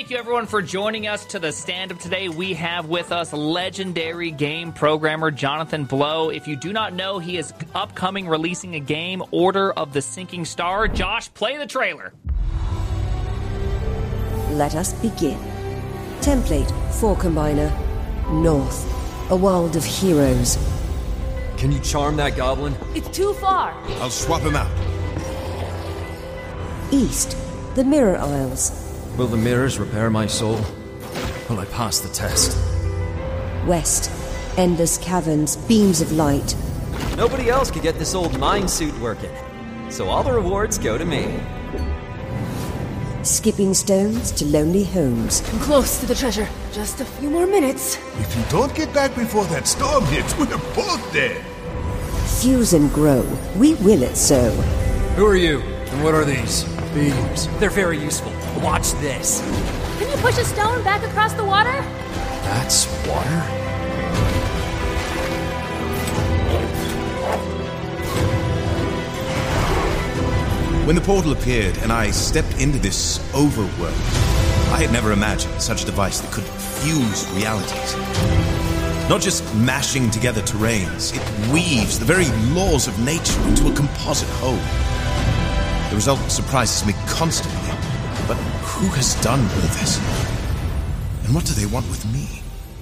Thank you, everyone, for joining us to the stand-up today. We have with us legendary game programmer Jonathan Blow. If you do not know, he is upcoming releasing a game, Order of the Sinking Star. Josh, play the trailer. Let us begin. Template 4 Combiner. North. A world of heroes. Can you charm that goblin? It's too far. I'll swap him out. East. The Mirror Isles. Will the mirrors repair my soul? Will I pass the test? West. Endless caverns, beams of light. Nobody else could get this old mind suit working, so all the rewards go to me. Skipping stones to lonely homes. I'm close to the treasure. Just a few more minutes. If you don't get back before that storm hits, we're both dead. Fuse and grow. We will it so. Who are you, and what are these? Beams. They're very useful. Watch this. Can you push a stone back across the water? That's water? When the portal appeared and I stepped into this overworld, I had never imagined such a device that could fuse realities. Not just mashing together terrains, it weaves the very laws of nature into a composite whole. The result surprises me constantly. But who has done all this? And what do they want with me?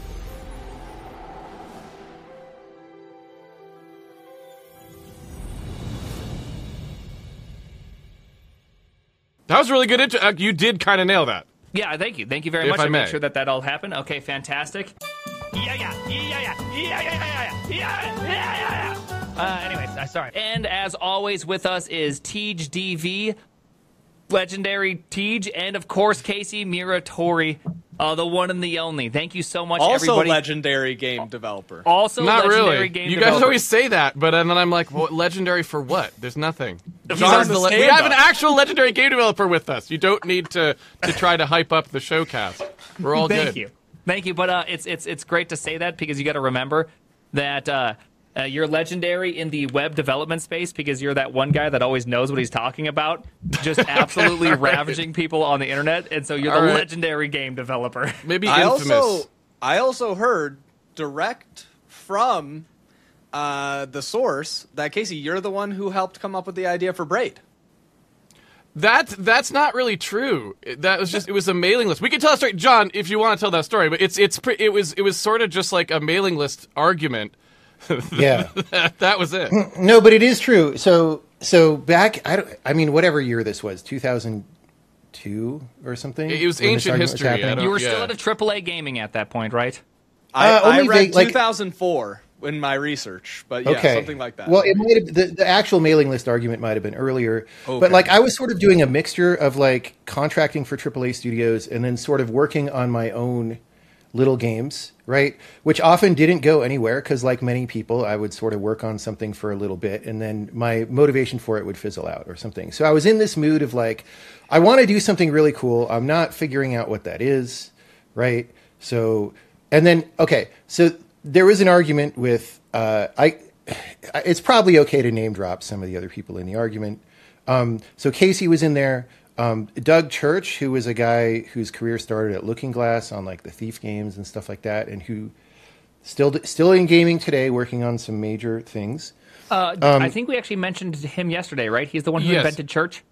That was really good. You did kind of nail that. Yeah, thank you. Thank you very much. I I'll make may. sure that all happened. Okay, fantastic. Anyways, sorry. And as always, with us is Tej DV, legendary Tej, and of course Casey Muratori, the one and the only. Thank you so much, also everybody. legendary game developer. Also Not legendary really. game You developer. guys always say that, but then I'm like, well, legendary for what? There's nothing. He's on the we stand-up. have an actual legendary game developer with us. You don't need to try to hype up the showcast. We're all good. Thank you. But it's great to say that because you got to remember that you're legendary in the web development space because you're that one guy that always knows what he's talking about, just absolutely ravaging people on the internet, and so you're the legendary game developer. Maybe I infamous. also heard direct from the source that, Casey, you're the one who helped come up with the idea for Braid. That's not really true. That was it was a mailing list. We can tell a story, John, if you want to tell that story. But it was sort of just like a mailing list argument. Yeah, that was it. No, but it is true. So back, I mean, whatever year this was, 2002 or something. It was when this ancient argument was history. happening. You were still at a AAA gaming at that point, right? I only read vague, 2004 in my research, but yeah, Okay. something like that. Well, it might have, the actual mailing list argument might have been earlier, Okay. but like I was sort of doing a mixture of like contracting for AAA studios and then sort of working on my own little games, right? Which often didn't go anywhere because, like many people, I would sort of work on something for a little bit and then my motivation for it would fizzle out or something. So I was in this mood of like, I want to do something really cool. I'm not figuring out what that is, right? So, and then, okay, so there was an argument with, it's probably okay to name drop some of the other people in the argument. So Casey was in there. Doug Church, who was a guy whose career started at Looking Glass on like the Thief games and stuff like that, and who still in gaming today, working on some major things. I think we actually mentioned him yesterday, right? He's the one who Yes. invented Church.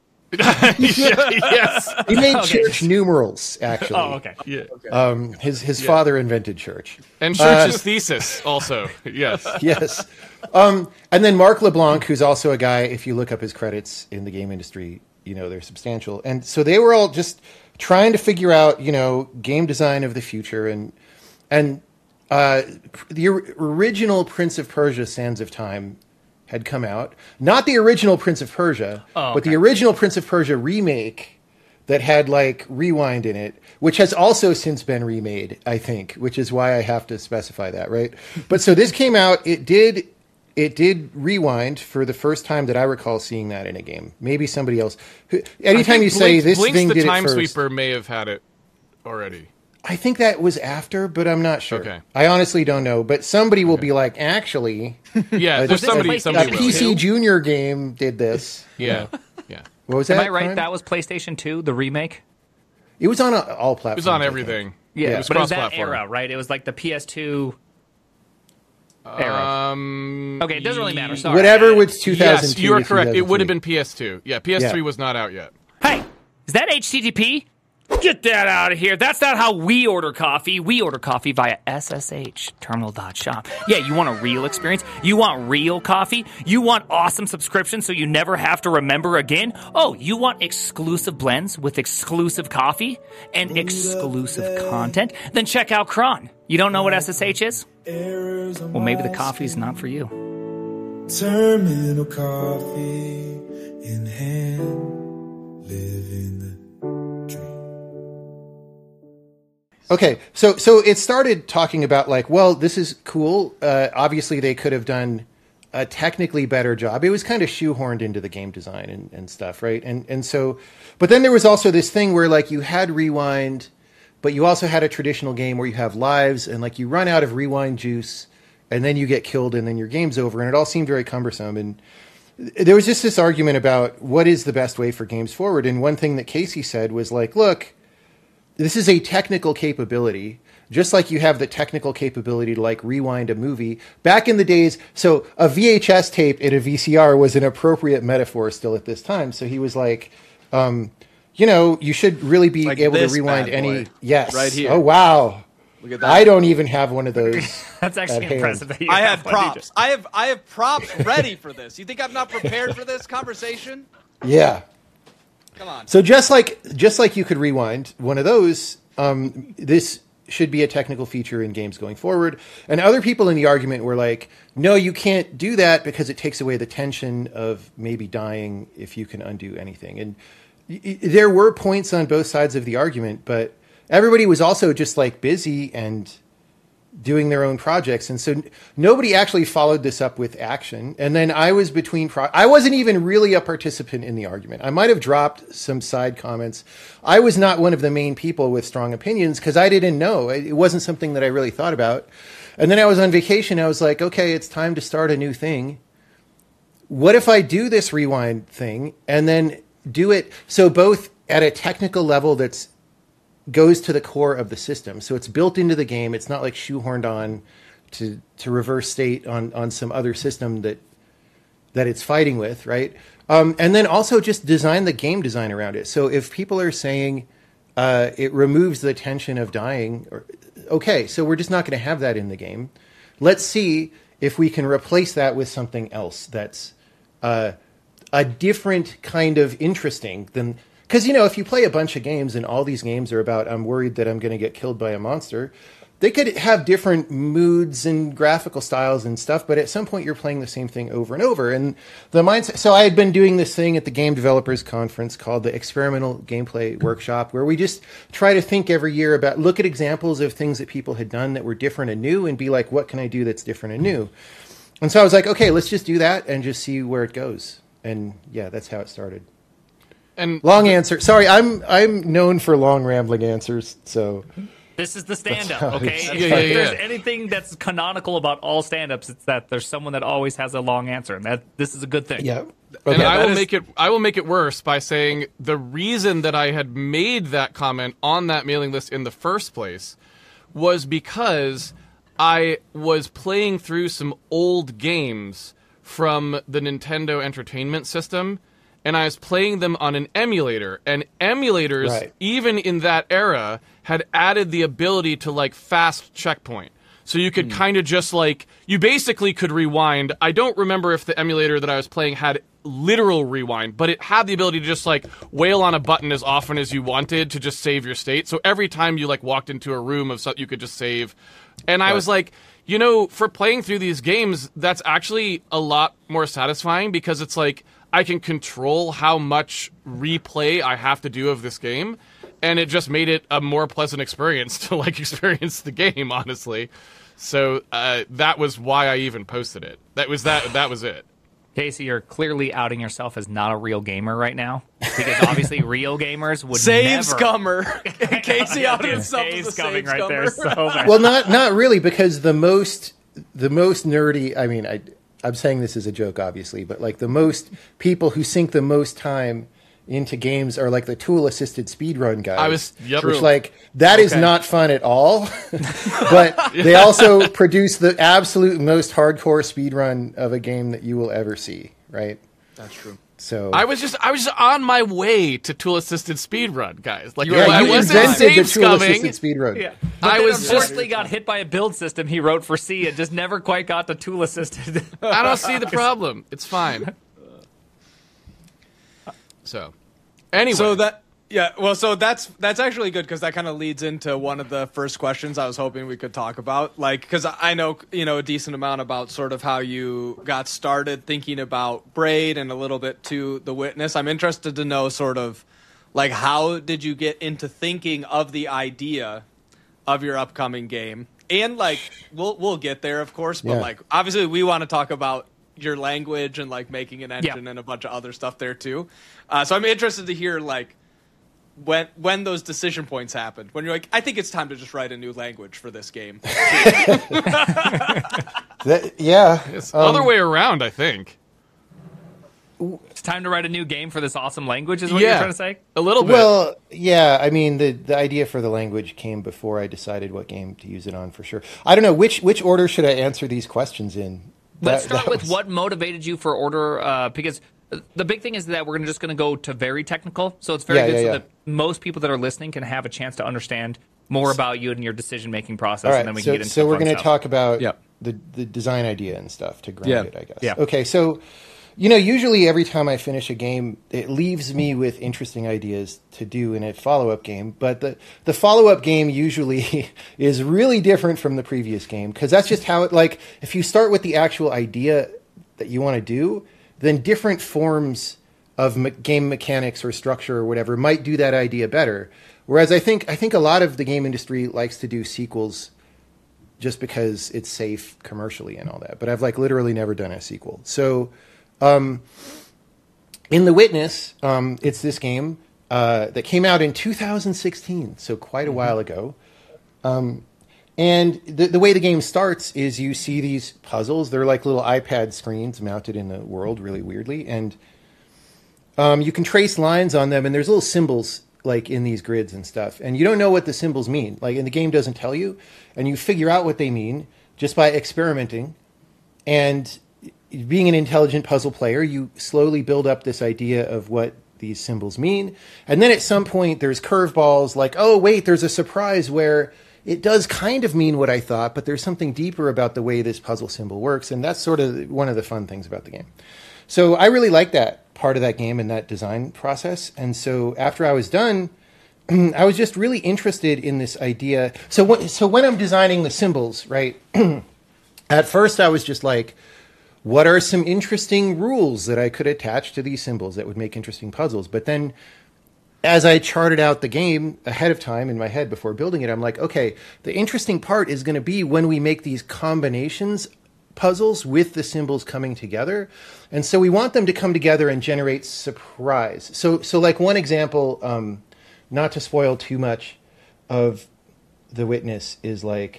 Yes. He made church numerals, actually. Oh, okay. Yeah. His father invented church. And Church's thesis also. Yes. Yes. And then Mark LeBlanc, who's also a guy, if you look up his credits in the game industry, you know, they're substantial. And so they were all just trying to figure out, you know, game design of the future. And the original Prince of Persia Sands of Time had come out. Not the original Prince of Persia, but the original Prince of Persia remake that had like Rewind in it, which has also since been remade, I think, which is why I have to specify that, right? But so this came out, it did Rewind for the first time that I recall seeing that in a game. Maybe somebody else. Anytime you say this Blink's thing the did it Time first. Sweeper may have had it already. I think that was after, but I'm not sure. Okay. I honestly don't know. But somebody will be like, actually, Yeah, there's somebody. PlayStation a Somebody will. 2? PC Junior game did this. Yeah. Yeah. What was Am that? I right? Brian? That was PlayStation 2, the remake? It was on all platforms. It was on I think. everything. Yeah, it was but it was that cross-platform. era, right? It was like the PS2 era. Okay, it doesn't really matter. Sorry. Whatever was 2002. Yes, you are correct. It would have 2003. been PS2. Yeah, PS3 Yeah. was not out yet. Hey, is that HTTP? Get that out of here. That's not how we order coffee. We order coffee via sshterminal.shop. Yeah, you want a real experience? You want real coffee? You want awesome subscriptions so you never have to remember again? Oh, you want exclusive blends with exclusive coffee and exclusive content? Then check out Kron. You don't know what SSH is? Well, maybe the coffee's not for you. Terminal coffee in hand, living the dream. Okay, so it started talking about like, well, this is cool. Obviously, they could have done a technically better job. It was kind of shoehorned into the game design and stuff, right? And so, but then there was also this thing where like you had rewind, but you also had a traditional game where you have lives and like you run out of rewind juice and then you get killed and then your game's over. And it all seemed very cumbersome. And there was just this argument about what is the best way for games forward. And one thing that Casey said was like, look, this is a technical capability, just like you have the technical capability to like rewind a movie. Back in the days, so a VHS tape and a VCR was an appropriate metaphor still at this time. So he was like, you know, you should really be Like able to this rewind bad any. boy. Yes. Right here. Oh, wow. Look at that. I don't even have one of those. That's actually at hand. impressive. That you I have one, DJ. props. I have props ready for this. You think I'm not prepared for this conversation? Yeah. Come on. So just like you could rewind one of those, this should be a technical feature in games going forward. And other people in the argument were like, no, you can't do that because it takes away the tension of maybe dying if you can undo anything. And there were points on both sides of the argument, but everybody was also just like busy and doing their own projects. And so nobody actually followed this up with action. And then I was between, I wasn't even really a participant in the argument. I might have dropped some side comments. I was not one of the main people with strong opinions because I didn't know. It wasn't something that I really thought about. And then I was on vacation. I was like, okay, it's time to start a new thing. What if I do this rewind thing and then do it so both at a technical level that's goes to the core of the system. So it's built into the game. It's not like shoehorned on to reverse state on some other system that it's fighting with, right? And then also just design the game design around it. So if people are saying it removes the tension of dying, okay, so we're just not going to have that in the game. Let's see if we can replace that with something else that's a different kind of interesting than... Because, you know, if you play a bunch of games and all these games are about, I'm worried that I'm going to get killed by a monster, they could have different moods and graphical styles and stuff, but at some point you're playing the same thing over and over. And the mindset, so I had been doing this thing at the Game Developers Conference called the Experimental Gameplay Workshop, where we just try to think every year about, look at examples of things that people had done that were different and new and be like, what can I do that's different and new? And so I was like, okay, let's just do that and just see where it goes. And yeah, that's how it started. And Long answer. Sorry, I'm known for long rambling answers. So This is the stand-up, That's okay? how If Yeah, there's yeah. anything that's canonical about all stand-ups, it's that there's someone that always has a long answer, and that this is a good thing. yeah. And Okay. I will make it worse by saying the reason that I had made that comment on that mailing list in the first place was because I was playing through some old games from the Nintendo Entertainment System, and I was playing them on an emulator. And emulators, Right. even in that era, had added the ability to like fast checkpoint. So you could kind of just like, you basically could rewind. I don't remember if the emulator that I was playing had literal rewind, but it had the ability to just like wail on a button as often as you wanted to just save your state. So every time you like walked into a room of something, you could just save. And I was like, you know, for playing through these games, that's actually a lot more satisfying because it's like I can control how much replay I have to do of this game. And it just made it a more pleasant experience to like experience the game, honestly. So that was why I even posted it. That was it. Casey, you're clearly outing yourself as not a real gamer right now, because obviously real gamers would Save never... scummer. Casey outed himself Save as a scumming save right there. scummer. So much. Well, not really, because the most nerdy. I mean, I'm saying this as a joke, obviously, but like the most people who sink the most time into games are like the tool assisted speedrun guys. Yep. Which like that is not fun at all. But they also produce the absolute most hardcore speedrun of a game that you will ever see, right? That's true. So I was just on my way to tool assisted speedrun, guys. Like you I wasn't invented the save tool scumming. assisted speedrun. Yeah. But I then was unfortunately got hit by a build system he wrote for C and just never quite got to tool assisted. I don't see the problem. It's fine. So, anyway. So that's actually good because that kind of leads into one of the first questions I was hoping we could talk about. Like, because I know a decent amount about sort of how you got started thinking about Braid and a little bit to The Witness. I'm interested to know sort of like how did you get into thinking of the idea of your upcoming game, and like we'll get there of course, but like obviously we want to talk about your language and like making an engine and a bunch of other stuff there too. So I'm interested to hear like when those decision points happened, when you're like, I think it's time to just write a new language for this game. It's the other way around, I think. It's time to write a new game for this awesome language is what you're trying to say? A little bit. Well, yeah, I mean, the idea for the language came before I decided what game to use it on for sure. I don't know, which order should I answer these questions in? Let's start with what motivated you for order, because the big thing is that we're just going to go to very technical, so it's very good so that most people that are listening can have a chance to understand more about you and your decision-making process, All right, and then we can get into so we're going to talk about the design idea and stuff to ground it, I guess. Yeah. Okay, so usually every time I finish a game, it leaves me with interesting ideas to do in a follow-up game. But the follow-up game usually is really different from the previous game because that's just how it, like, if you start with the actual idea that you want to do, then different forms of game mechanics or structure or whatever might do that idea better. Whereas I think a lot of the game industry likes to do sequels just because it's safe commercially and all that. But I've like literally never done a sequel. So in The Witness, it's this game that came out in 2016, so quite a while ago. And the way the game starts is you see these puzzles. They're like little iPad screens mounted in the world really weirdly. And you can trace lines on them, and there's little symbols like in these grids and stuff. And you don't know what the symbols mean. Like, and the game doesn't tell you. And you figure out what they mean just by experimenting. And being an intelligent puzzle player, you slowly build up this idea of what these symbols mean. And then at some point, there's curveballs like, oh, wait, there's a surprise where it does kind of mean what I thought, but there's something deeper about the way this puzzle symbol works. And that's sort of one of the fun things about the game. So I really like that part of that game and that design process. And so after I was done, I was just really interested in this idea. So when I'm designing the symbols, right, at first I was just like, what are some interesting rules that I could attach to these symbols that would make interesting puzzles? But then as I charted out the game ahead of time in my head before building it, I'm like, okay, the interesting part is going to be when we make these combinations puzzles with the symbols coming together. And so we want them to come together and generate surprise. So like one example, not to spoil too much of The Witness, is like,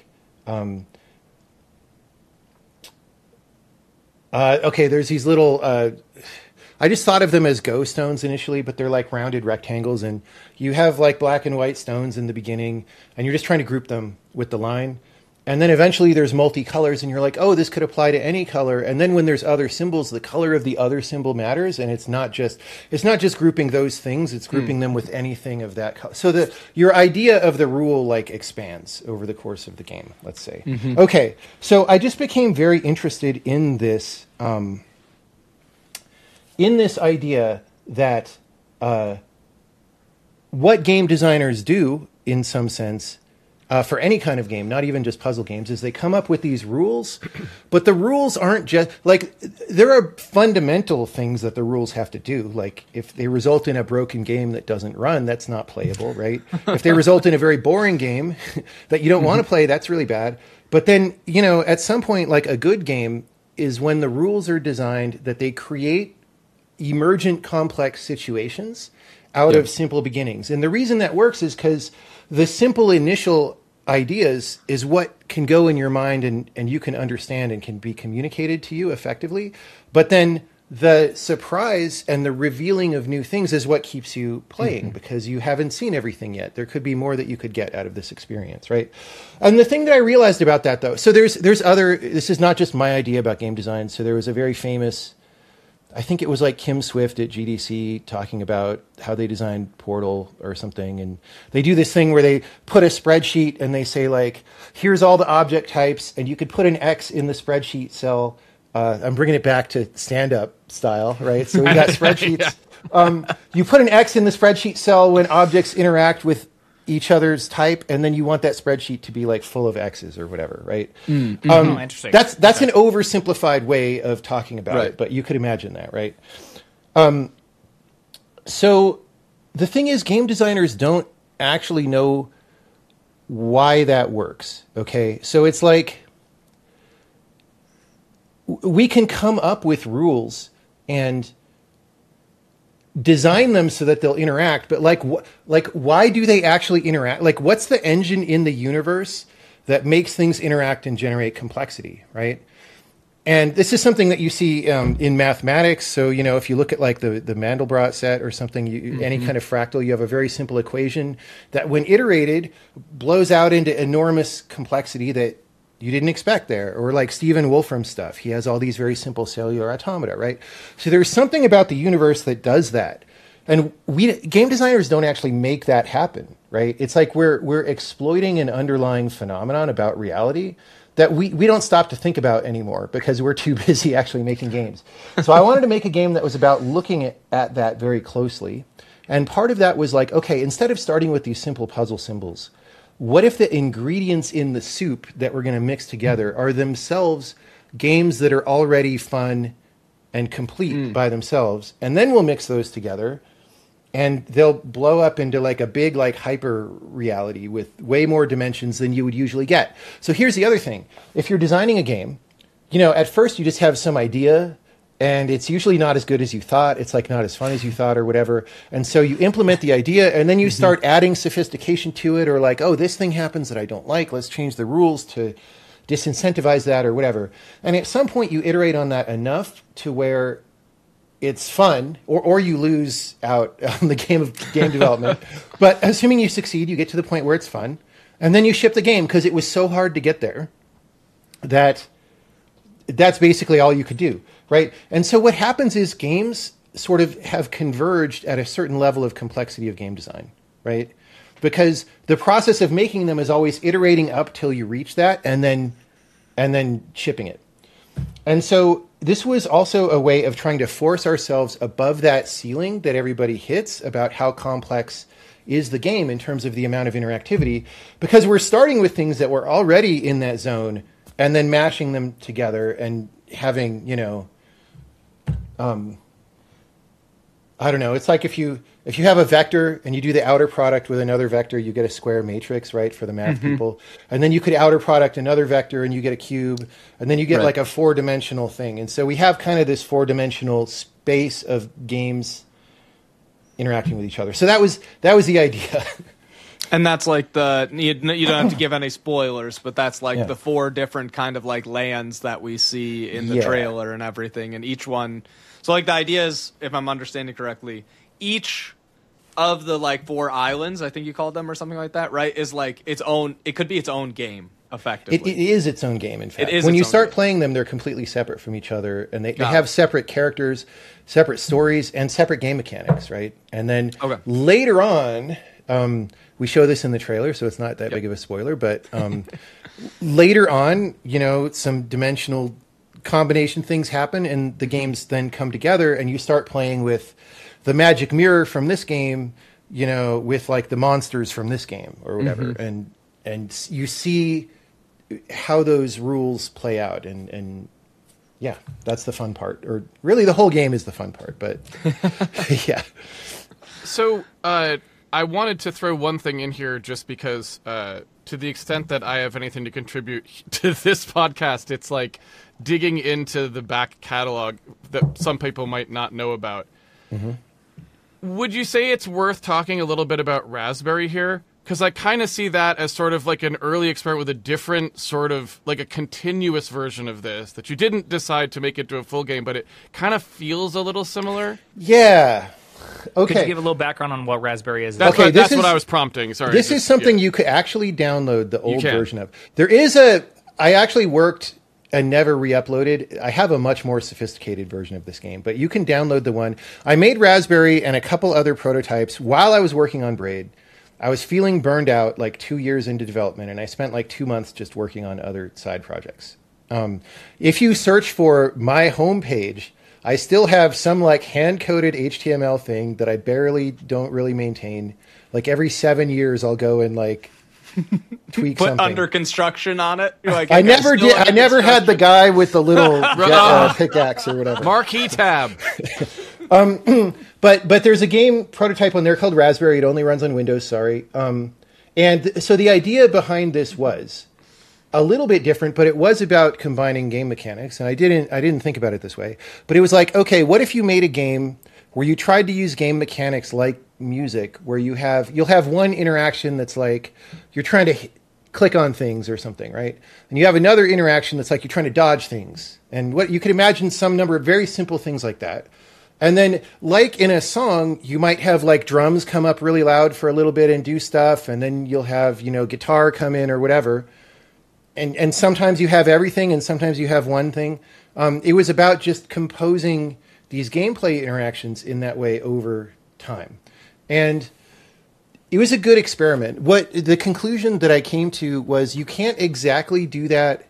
okay, there's these little, I just thought of them as go stones initially, but they're like rounded rectangles, and you have like black and white stones in the beginning, and you're just trying to group them with the line. And then eventually there's multi-colors, and you're like, oh, this could apply to any color. And then when there's other symbols, the color of the other symbol matters, and it's not just grouping those things, it's grouping them with anything of that color. So your idea of the rule like expands over the course of the game, let's say. Mm-hmm. Okay, so I just became very interested in this idea that what game designers do, in some sense, for any kind of game, not even just puzzle games, is they come up with these rules, but the rules aren't just like, there are fundamental things that the rules have to do. Like if they result in a broken game that doesn't run, that's not playable, right? If they result in a very boring game that you don't want to play, that's really bad. But then, at some point, like a good game is when the rules are designed that they create emergent complex situations out of simple beginnings. And the reason that works is because the simple initial ideas is what can go in your mind and you can understand and can be communicated to you effectively. But then the surprise and the revealing of new things is what keeps you playing because you haven't seen everything yet. There could be more that you could get out of this experience, right? And the thing that I realized about that, though, so there's other, this is not just my idea about game design. So there was a very famous, I think it was like Kim Swift at GDC talking about how they designed Portal or something. And they do this thing where they put a spreadsheet and they say, like, here's all the object types, and you could put an X in the spreadsheet cell. I'm bringing it back to stand-up style, right? So we got spreadsheets. You put an X in the spreadsheet cell when objects interact with each other's type, and then you want that spreadsheet to be like full of X's or whatever, right? Interesting. That's an oversimplified way of talking about it, but you could imagine that, right? So the thing is, game designers don't actually know why that works, okay? So it's like, we can come up with rules and design them so that they'll interact, but like why do they actually interact? Like, what's the engine in the universe that makes things interact and generate complexity, right? And this is something that you see in mathematics. So, you know, if you look at like the Mandelbrot set or something, any kind of fractal, you have a very simple equation that when iterated blows out into enormous complexity that you didn't expect there. Or like Stephen Wolfram's stuff. He has all these very simple cellular automata, right? So there's something about the universe that does that. And game designers don't actually make that happen, right? It's like we're exploiting an underlying phenomenon about reality that we don't stop to think about anymore because we're too busy actually making games. So I wanted to make a game that was about looking at that very closely. And part of that was like, okay, instead of starting with these simple puzzle symbols, what if the ingredients in the soup that we're going to mix together are themselves games that are already fun and complete by themselves? And then we'll mix those together and they'll blow up into like a big like hyper reality with way more dimensions than you would usually get. So here's the other thing. If you're designing a game, you know, at first you just have some idea and it's usually not as good as you thought. It's like not as fun as you thought or whatever. And so you implement the idea and then you start adding sophistication to it, or like, oh, this thing happens that I don't like. Let's change the rules to disincentivize that or whatever. And at some point you iterate on that enough to where it's fun, or you lose out on the game of game development. But assuming you succeed, you get to the point where it's fun. And then you ship the game because it was so hard to get there that that's basically all you could do. Right. And so what happens is games sort of have converged at a certain level of complexity of game design. Right. Because the process of making them is always iterating up till you reach that and then shipping it. And so this was also a way of trying to force ourselves above that ceiling that everybody hits about how complex is the game in terms of the amount of interactivity, because we're starting with things that were already in that zone and then mashing them together and having, you know, I don't know. It's like if you have a vector and you do the outer product with another vector, you get a square matrix, right, for the math people. And then you could outer product another vector and you get a cube. And then you get like a 4-dimensional thing. And so we have kind of this 4-dimensional space of games interacting with each other. So that was the idea. And that's like you don't have to give any spoilers, but that's like the 4 different kind of like lands that we see in the trailer and everything. And each one, so like the idea is, if I'm understanding correctly, each of the like 4 islands, I think you called them or something like that, right, is like its own, it could be its own game, effectively. It is its own game, in fact. When you start playing them, they're completely separate from each other, and they have separate characters, separate stories, and separate game mechanics, right? And then later on, we show this in the trailer, so it's not that big of a spoiler, but later on, you know, some dimensional combination things happen, and the games then come together, and you start playing with the magic mirror from this game, you know, with like the monsters from this game or whatever, and you see how those rules play out, and yeah, that's the fun part, or really the whole game is the fun part, but yeah. So I wanted to throw one thing in here just because to the extent that I have anything to contribute to this podcast, it's like digging into the back catalog that some people might not know about. Would you say it's worth talking a little bit about Raspberry here? Because I kind of see that as sort of like an early experiment with a different sort of like a continuous version of this that you didn't decide to make it to a full game, but it kind of feels a little similar. Yeah. Okay. Could you give a little background on what Raspberry is? That's, that's what I was prompting. Sorry. This is something you could actually download the old can. version of. There is I actually worked and never re-uploaded. I have a much more sophisticated version of this game, but you can download the one. I made Raspberry and a couple other prototypes while I was working on Braid. I was feeling burned out like 2 years into development, and I spent like 2 months just working on other side projects. If you search for my homepage, I still have some like hand-coded HTML thing that I don't really maintain. Like every 7 years, I'll go and like tweak Put something. under construction on it. You're like, I never did. I never had the guy with the little pickaxe or whatever. Marquee tab. But there's a game prototype on there called Raspberry. It only runs on Windows. Sorry. And so the idea behind this was a little bit different, but it was about combining game mechanics. And I didn't think about it this way. But it was like, okay, what if you made a game where you tried to use game mechanics like music, where you'll have one interaction that's like you're trying to click on things or something, right? And you have another interaction that's like you're trying to dodge things. And what you could imagine some number of very simple things like that. And then, like in a song, you might have like drums come up really loud for a little bit and do stuff, and then you'll have, guitar come in or whatever. And sometimes you have everything, and sometimes you have one thing. It was about just composing these gameplay interactions in that way over time. And it was a good experiment. What the conclusion that I came to was you can't exactly do that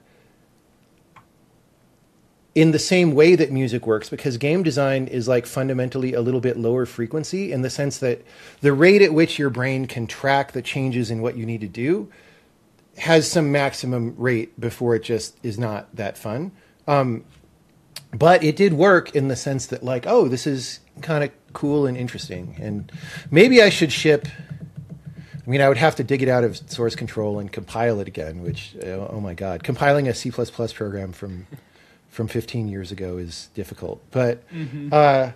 in the same way that music works, because game design is like fundamentally a little bit lower frequency in the sense that the rate at which your brain can track the changes in what you need to do has some maximum rate before it just is not that fun. But it did work in the sense that like, oh, this is kind of cool and interesting. And maybe I should ship... I mean, I would have to dig it out of source control and compile it again, which, oh my God. Compiling a C++ program from 15 years ago is difficult. But, that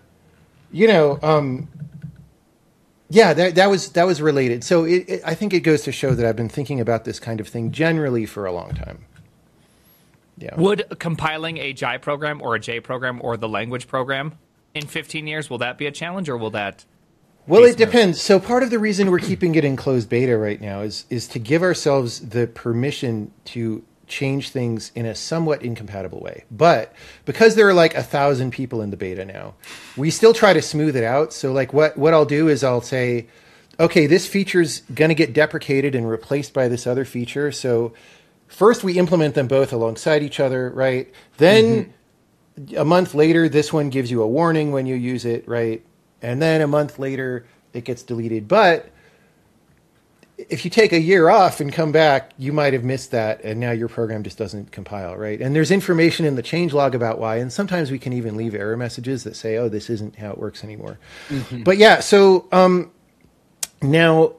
was related. So I think it goes to show that I've been thinking about this kind of thing generally for a long time. Yeah. Would compiling a Jai program or a J program or the language program in 15 years, will that be a challenge, or will that... Well, it depends. So part of the reason we're keeping it in closed beta right now is to give ourselves the permission to change things in a somewhat incompatible way. But because there are like 1,000 people in the beta now, we still try to smooth it out. So like what I'll do is I'll say, okay, this feature's going to get deprecated and replaced by this other feature. So first we implement them both alongside each other, right? Then a month later, this one gives you a warning when you use it, right? And then a month later, it gets deleted. But if you take a year off and come back, you might have missed that, and now your program just doesn't compile, right? And there's information in the changelog about why, and sometimes we can even leave error messages that say, oh, this isn't how it works anymore. But yeah, so now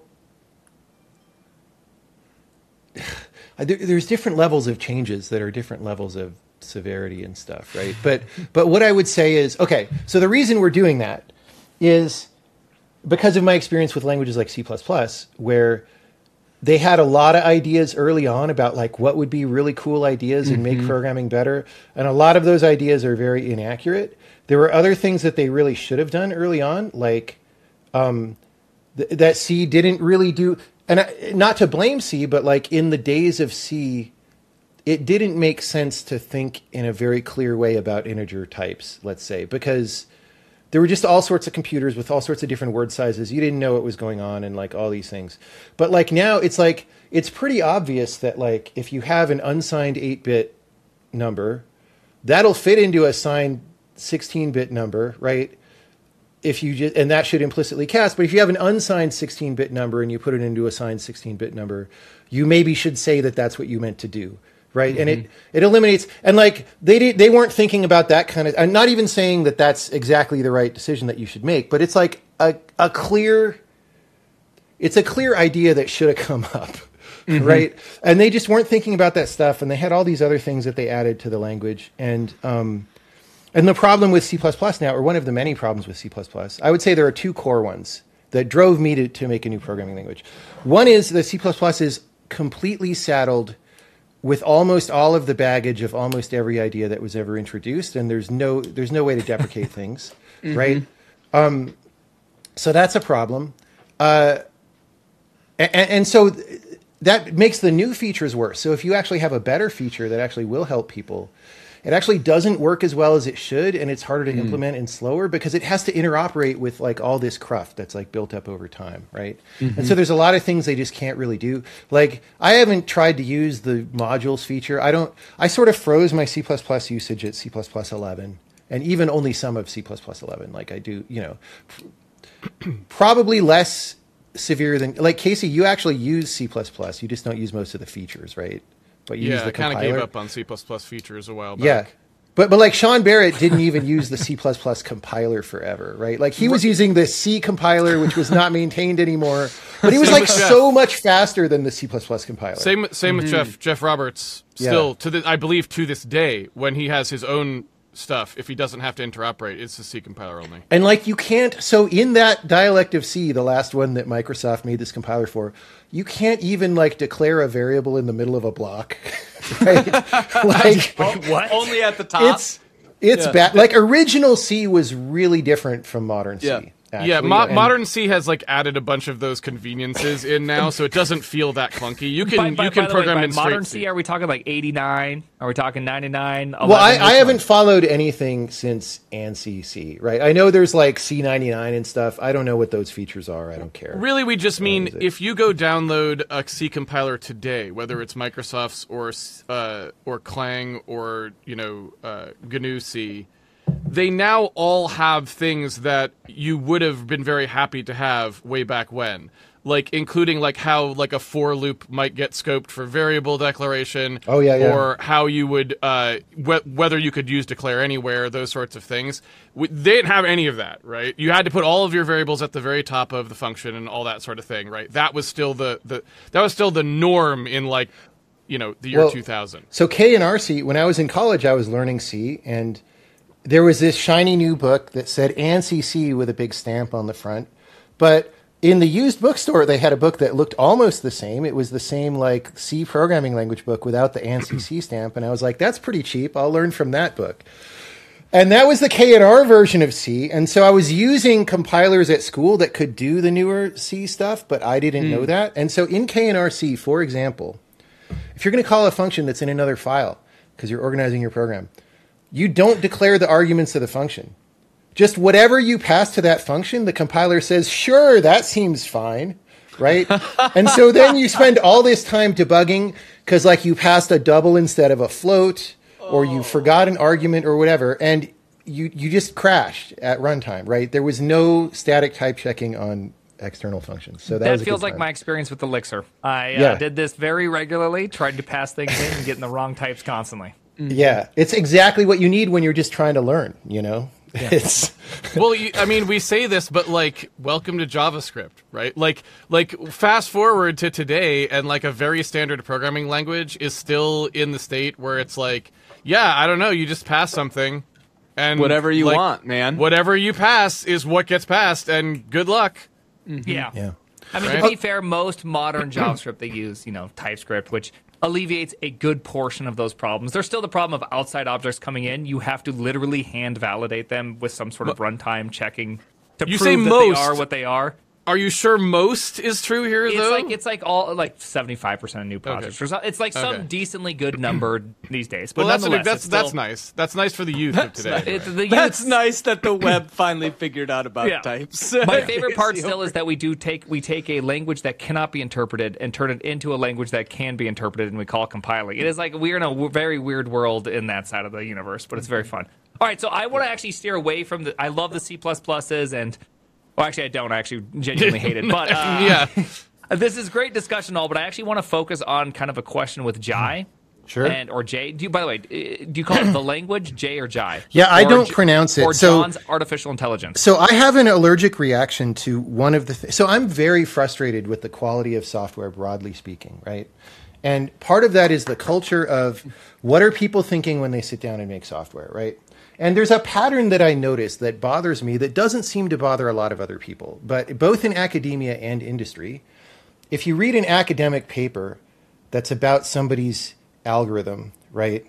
there's different levels of changes that are different levels of severity and stuff, right? But what I would say is, okay, so the reason we're doing that is because of my experience with languages like C++, where they had a lot of ideas early on about like what would be really cool ideas and make programming better. And a lot of those ideas are very inaccurate. There were other things that they really should have done early on, like that C didn't really do. And not to blame C, but like in the days of C, it didn't make sense to think in a very clear way about integer types, let's say, because there were just all sorts of computers with all sorts of different word sizes. You didn't know what was going on and like all these things. But like now it's like, it's pretty obvious that like if you have an unsigned 8-bit number, that'll fit into a signed 16-bit number, right? And that should implicitly cast. But if you have an unsigned 16-bit number and you put it into a signed 16-bit number, you maybe should say that that's what you meant to do. Right. And it eliminates, and like they weren't thinking about that kind of, I'm not even saying that that's exactly the right decision that you should make, but it's like a clear idea that should have come up. Right. And they just weren't thinking about that stuff. And they had all these other things that they added to the language. And the problem with C++ now, or one of the many problems with C++, I would say there are two core ones. that drove me to make a new programming language. One is that C++ is completely saddled with almost all of the baggage of almost every idea that was ever introduced, and there's no way to deprecate things, right? So that's a problem. And so that makes the new features worse. So if you actually have a better feature that actually will help people, it actually doesn't work as well as it should, and it's harder to implement and slower because it has to interoperate with like all this cruft that's like built up over time, right? And so there's a lot of things they just can't really do. Like I haven't tried to use the modules feature. I sort of froze my C++ usage at C++ 11, and even only some of C++ 11. Like I do, probably less severe than like Casey. You actually use C++. You just don't use most of the features, right? But you use the compiler. I kind of gave up on C++ features a while back. Yeah. But like Sean Barrett didn't even use the C++ compiler forever, right? Like he was using the C compiler, which was not maintained anymore. But he was like so much faster than the C++ compiler. Same with Jeff Roberts. Still, I believe to this day, when he has his own stuff, if he doesn't have to interoperate, it's the C compiler only. And like you can't, so in that dialect of C, the last one that Microsoft made this compiler for, you can't even like declare a variable in the middle of a block, right? Like what? Only at the top. It's bad. Like original C was really different from modern C. Actually. Modern C has like added a bunch of those conveniences in now, so it doesn't feel that clunky. You can program in modern straight C. Are we talking like 89? Are we talking 99? Well, I haven't followed anything since ANSI C, right? I know there's like C99 and stuff. I don't know what those features are. I don't care. Really, we just mean if you go download a C compiler today, whether it's Microsoft's or Clang or GNU C. They now all have things that you would have been very happy to have way back when, like including like how like a for loop might get scoped for variable declaration. Or how you would whether you could use declare anywhere, those sorts of things. They didn't have any of that, right? You had to put all of your variables at the very top of the function and all that sort of thing, right? That was still the norm in like the year 2000. So K and RC, when I was in college, I was learning C, and there was this shiny new book that said ANSI C with a big stamp on the front. But in the used bookstore, they had a book that looked almost the same. It was the same like C programming language book without the ANSI C stamp. And I was like, that's pretty cheap. I'll learn from that book. And that was the K&R version of C. And so I was using compilers at school that could do the newer C stuff, but I didn't know that. And so in K&R C, for example, if you're going to call a function that's in another file because you're organizing your program, you don't declare the arguments of the function. Just whatever you pass to that function, the compiler says, sure, that seems fine, right? And so then you spend all this time debugging because like you passed a double instead of a float, or you forgot an argument or whatever, and you just crashed at runtime, right? There was no static type checking on external functions. So that feels like my experience with Elixir. I did this very regularly, tried to pass things in and getting the wrong types constantly. Yeah, it's exactly what you need when you're just trying to learn, It's well, we say this, but like, welcome to JavaScript, right? Like fast forward to today, and like a very standard programming language is still in the state where it's like, I don't know, you just pass something, and whatever you want, man. Whatever you pass is what gets passed, and good luck. Yeah. I mean, to be fair, most modern JavaScript they use, TypeScript, which alleviates a good portion of those problems. There's still the problem of outside objects coming in. You have to literally hand validate them with some sort of runtime checking to prove that they are what they are. Are you sure most is true here, though? It's like all like 75% of new projects. Okay. It's like some decently good number these days. But that's nice. That's nice for the youth of today. That's nice that the web finally figured out about types. My favorite part still is that we take a language that cannot be interpreted and turn it into a language that can be interpreted, and we call it compiling. It is like we're in a very weird world in that side of the universe, but it's very fun. All right, so I want to actually steer away from I love the C++s and. Well, actually, I don't. I actually genuinely hate it. But this is great discussion and all, but I actually want to focus on kind of a question with Jai. Sure. Or Jay. By the way, do you call it the language, Jay or Jai? Yeah, I don't pronounce it. Or John's artificial intelligence. So I have an allergic reaction to one of the so I'm very frustrated with the quality of software, broadly speaking, right? And part of that is the culture of what are people thinking when they sit down and make software, right? And there's a pattern that I noticed that bothers me that doesn't seem to bother a lot of other people, but both in academia and industry. If you read an academic paper that's about somebody's algorithm, right?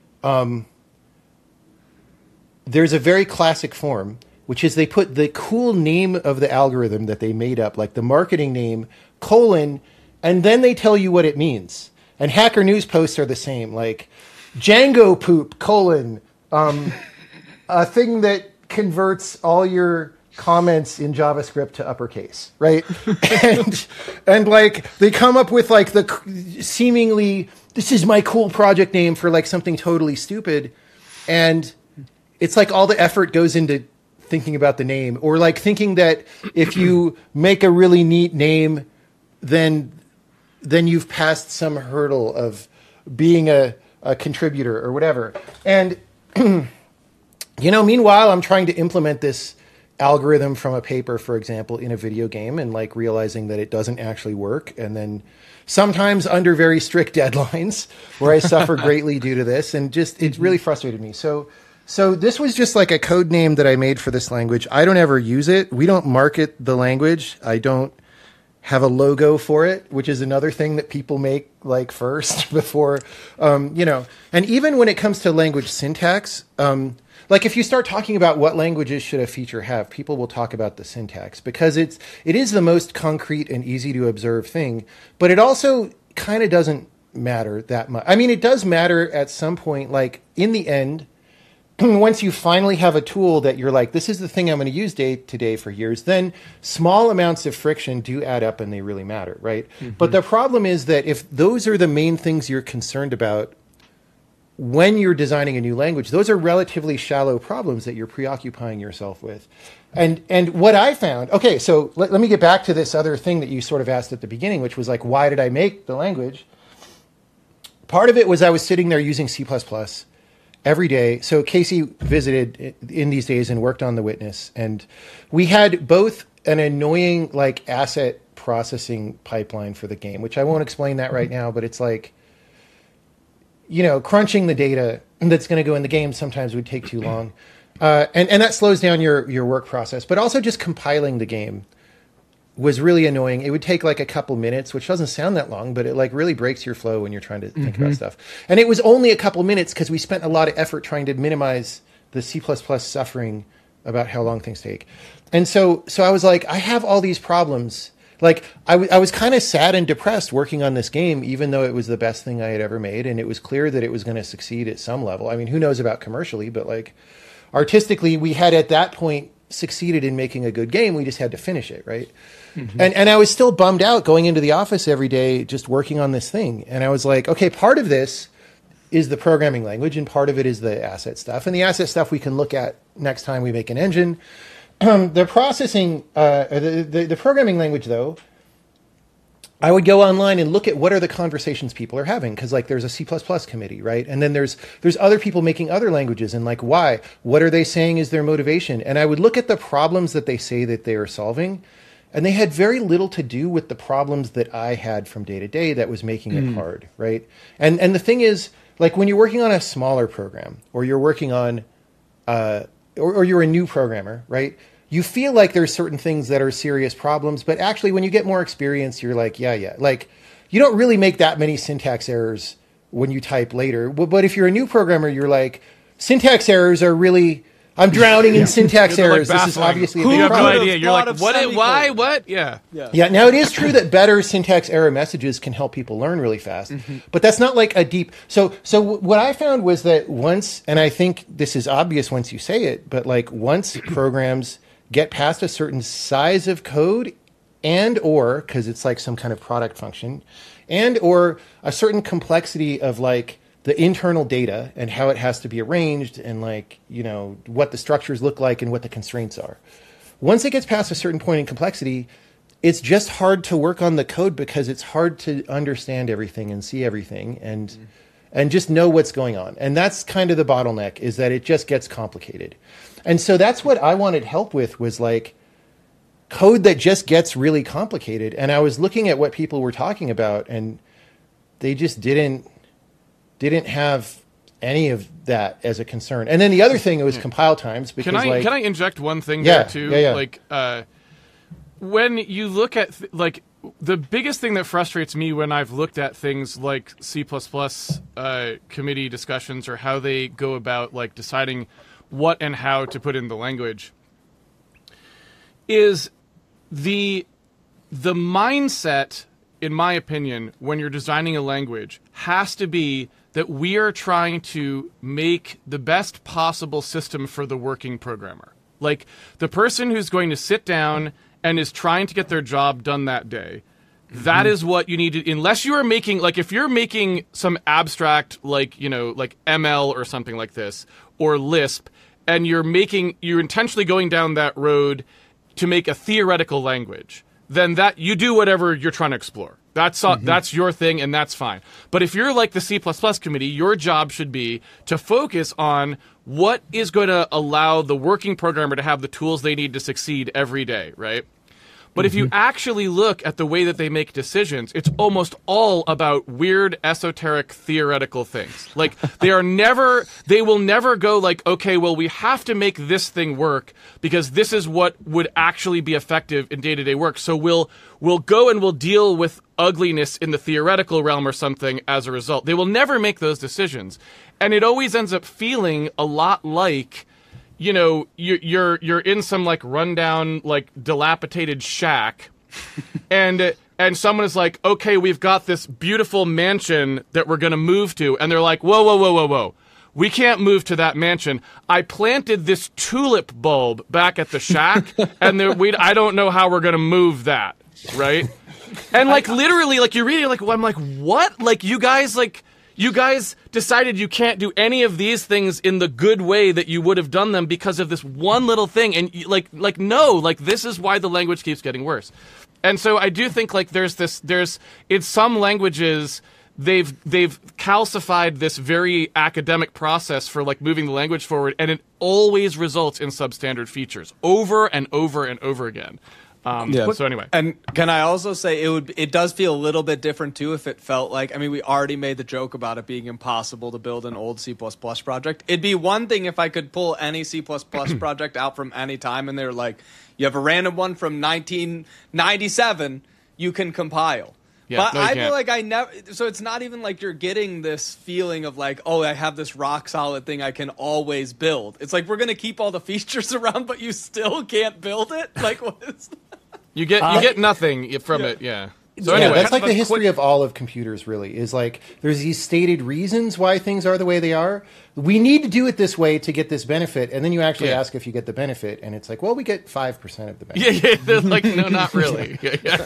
There's a very classic form, which is they put the cool name of the algorithm that they made up, like the marketing name, colon, and then they tell you what it means. And Hacker News posts are the same, like Django poop, colon, a thing that converts all your comments in JavaScript to uppercase, right? and like they come up with like the seemingly, this is my cool project name for like something totally stupid. And it's like all the effort goes into thinking about the name, or like thinking that if you make a really neat name, then you've passed some hurdle of being a contributor or whatever. And, meanwhile, I'm trying to implement this algorithm from a paper, for example, in a video game, and like realizing that it doesn't actually work. And then sometimes under very strict deadlines where I suffer greatly due to this, and just, it really frustrated me. So this was just like a code name that I made for this language. I don't ever use it. We don't market the language. I don't have a logo for it, which is another thing that people make like first before, and even when it comes to language syntax, like if you start talking about what languages should a feature have, people will talk about the syntax because it is the most concrete and easy to observe thing, but it also kind of doesn't matter that much. I mean, it does matter at some point, like in the end, once you finally have a tool that you're like, this is the thing I'm going to use day to day for years, then small amounts of friction do add up and they really matter, right? Mm-hmm. But the problem is that if those are the main things you're concerned about when you're designing a new language, those are relatively shallow problems that you're preoccupying yourself with. And what I found, okay, so let me get back to this other thing that you sort of asked at the beginning, which was like, why did I make the language? Part of it was I was sitting there using C++ every day. So Casey visited in these days and worked on The Witness. And we had both an annoying like asset processing pipeline for the game, which I won't explain that right now, but it's like, crunching the data that's going to go in the game sometimes would take too long. And that slows down your work process. But also just compiling the game was really annoying. It would take like a couple minutes, which doesn't sound that long, but it like really breaks your flow when you're trying to think about stuff. And it was only a couple minutes because we spent a lot of effort trying to minimize the C++ suffering about how long things take. And so I was like, I have all these problems. Like I was kind of sad and depressed working on this game, even though it was the best thing I had ever made. And it was clear that it was going to succeed at some level. I mean, who knows about commercially, but like artistically, we had at that point succeeded in making a good game. We just had to finish it, right? Mm-hmm. And I was still bummed out going into the office every day just working on this thing. And I was like, okay, part of this is the programming language and part of it is the asset stuff. And the asset stuff we can look at next time we make an engine. The processing, the programming language, though, I would go online and look at what are the conversations people are having, because like there's a C++ committee, right? And then there's other people making other languages, and like why? What are they saying is their motivation? And I would look at the problems that they say that they are solving, and they had very little to do with the problems that I had from day to day that was making it hard, right? And the thing is, like when you're working on a smaller program, or you're working on, or you're a new programmer, right? You feel like there's certain things that are serious problems, but actually when you get more experience, you're like, yeah. Like you don't really make that many syntax errors when you type later. But if you're a new programmer, you're like, syntax errors are really, I'm drowning in syntax errors. Like this is obviously a big you have no problem. idea. You're like, what? Why? What? Yeah. Now it is true that better syntax error messages can help people learn really fast, but that's not like a deep. So what I found was that once, and I think this is obvious once you say it, but like once programs get past a certain size of code and or, because it's like some kind of product function, and or a certain complexity of like the internal data and how it has to be arranged and like, what the structures look like and what the constraints are. Once it gets past a certain point in complexity, it's just hard to work on the code because it's hard to understand everything and see everything and just know what's going on. And that's kind of the bottleneck, is that it just gets complicated. And so that's what I wanted help with, was like code that just gets really complicated. And I was looking at what people were talking about, and they just didn't have any of that as a concern. And then the other thing was compile times. Because can I inject one thing Yeah, there too? yeah. Like when you look at like the biggest thing that frustrates me when I've looked at things like C++ committee discussions or how they go about like deciding what and how to put in the language is the mindset, in my opinion, when you're designing a language has to be that we are trying to make the best possible system for the working programmer. Like the person who's going to sit down and is trying to get their job done that day. That is what you need to, unless you are making, like if you're making some abstract, like, you know, like ML or something like this, or Lisp, and you're intentionally going down that road to make a theoretical language, then that you do whatever you're trying to explore. That's your thing, and that's fine. But if you're like the C++ committee, your job should be to focus on what is going to allow the working programmer to have the tools they need to succeed every day, right? But if you actually look at the way that they make decisions, it's almost all about weird, esoteric, theoretical things. Like, they will never go like, okay, well, we have to make this thing work because this is what would actually be effective in day-to-day work. So we'll go and we'll deal with ugliness in the theoretical realm or something as a result. They will never make those decisions. And it always ends up feeling a lot like, you know, you're in some like rundown, like dilapidated shack, and someone is like, okay, we've got this beautiful mansion that we're gonna move to, and they're like, whoa, we can't move to that mansion. I planted this tulip bulb back at the shack, and I don't know how we're gonna move that, right? And like literally, like you're reading, like I'm like, what? Like you guys decided you can't do any of these things in the good way that you would have done them because of this one little thing. And no, this is why the language keeps getting worse. And so I do think like there's in some languages, they've calcified this very academic process for like moving the language forward. And it always results in substandard features over and over and over again. So anyway, and can I also say it does feel a little bit different too if it felt like, I mean, we already made the joke about it being impossible to build an old C++ project. It'd be one thing if I could pull any C++ project out from any time and they're like, you have a random one from 1997, you can compile. Yeah, but no, you I can't. feel like I never, so it's not even like you're getting this feeling of like, oh, I have this rock solid thing I can always build. It's like, we're going to keep all the features around, but you still can't build it. Like, what is that? You get nothing from it, yeah. So anyway, that's like the history of all of computers, really, is like there's these stated reasons why things are the way they are. We need to do it this way to get this benefit, and then you actually ask if you get the benefit, and it's like, well, we get 5% of the benefit. Yeah, they're like, no, not really.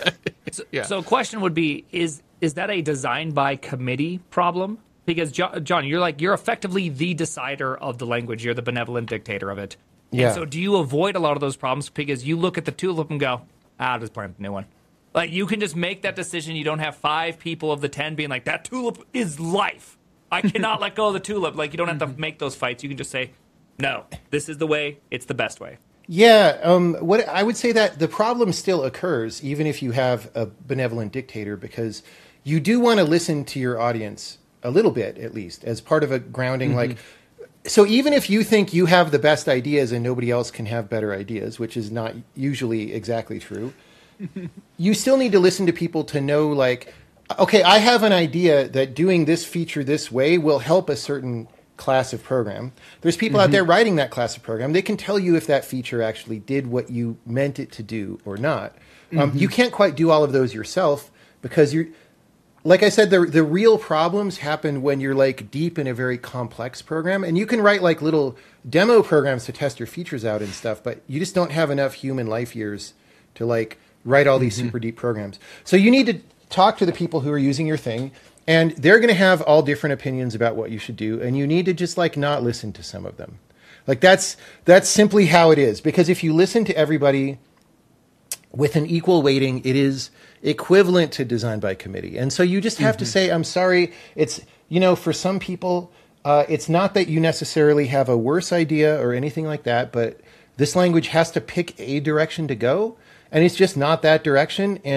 So question would be, is that a design by committee problem? Because John, you're effectively the decider of the language. You're the benevolent dictator of it. Yeah. And so do you avoid a lot of those problems because you look at the tulip and go, I'll just plant a new one. Like, you can just make that decision. You don't have 5 people of the 10 being like, that tulip is life. I cannot let go of the tulip. Like, you don't have to make those fights. You can just say, no, this is the way. It's the best way. Yeah, what I would say that the problem still occurs even if you have a benevolent dictator, because you do want to listen to your audience a little bit, at least, as part of a grounding. Like, so even if you think you have the best ideas and nobody else can have better ideas, which is not usually exactly true, you still need to listen to people to know, like, okay, I have an idea that doing this feature this way will help a certain class of program. There's people out there writing that class of program. They can tell you if that feature actually did what you meant it to do or not. You can't quite do all of those yourself because you're, like I said, the real problems happen when you're like deep in a very complex program, and you can write like little demo programs to test your features out and stuff, but you just don't have enough human life years to like write all these super deep programs. So you need to talk to the people who are using your thing, and they're going to have all different opinions about what you should do, and you need to just like not listen to some of them. Like that's simply how it is, because if you listen to everybody with an equal weighting, it is equivalent to design by committee. And so you just have to say, I'm sorry, it's, you know, for some people, it's not that you necessarily have a worse idea or anything like that, but this language has to pick a direction to go, and it's just not that direction. And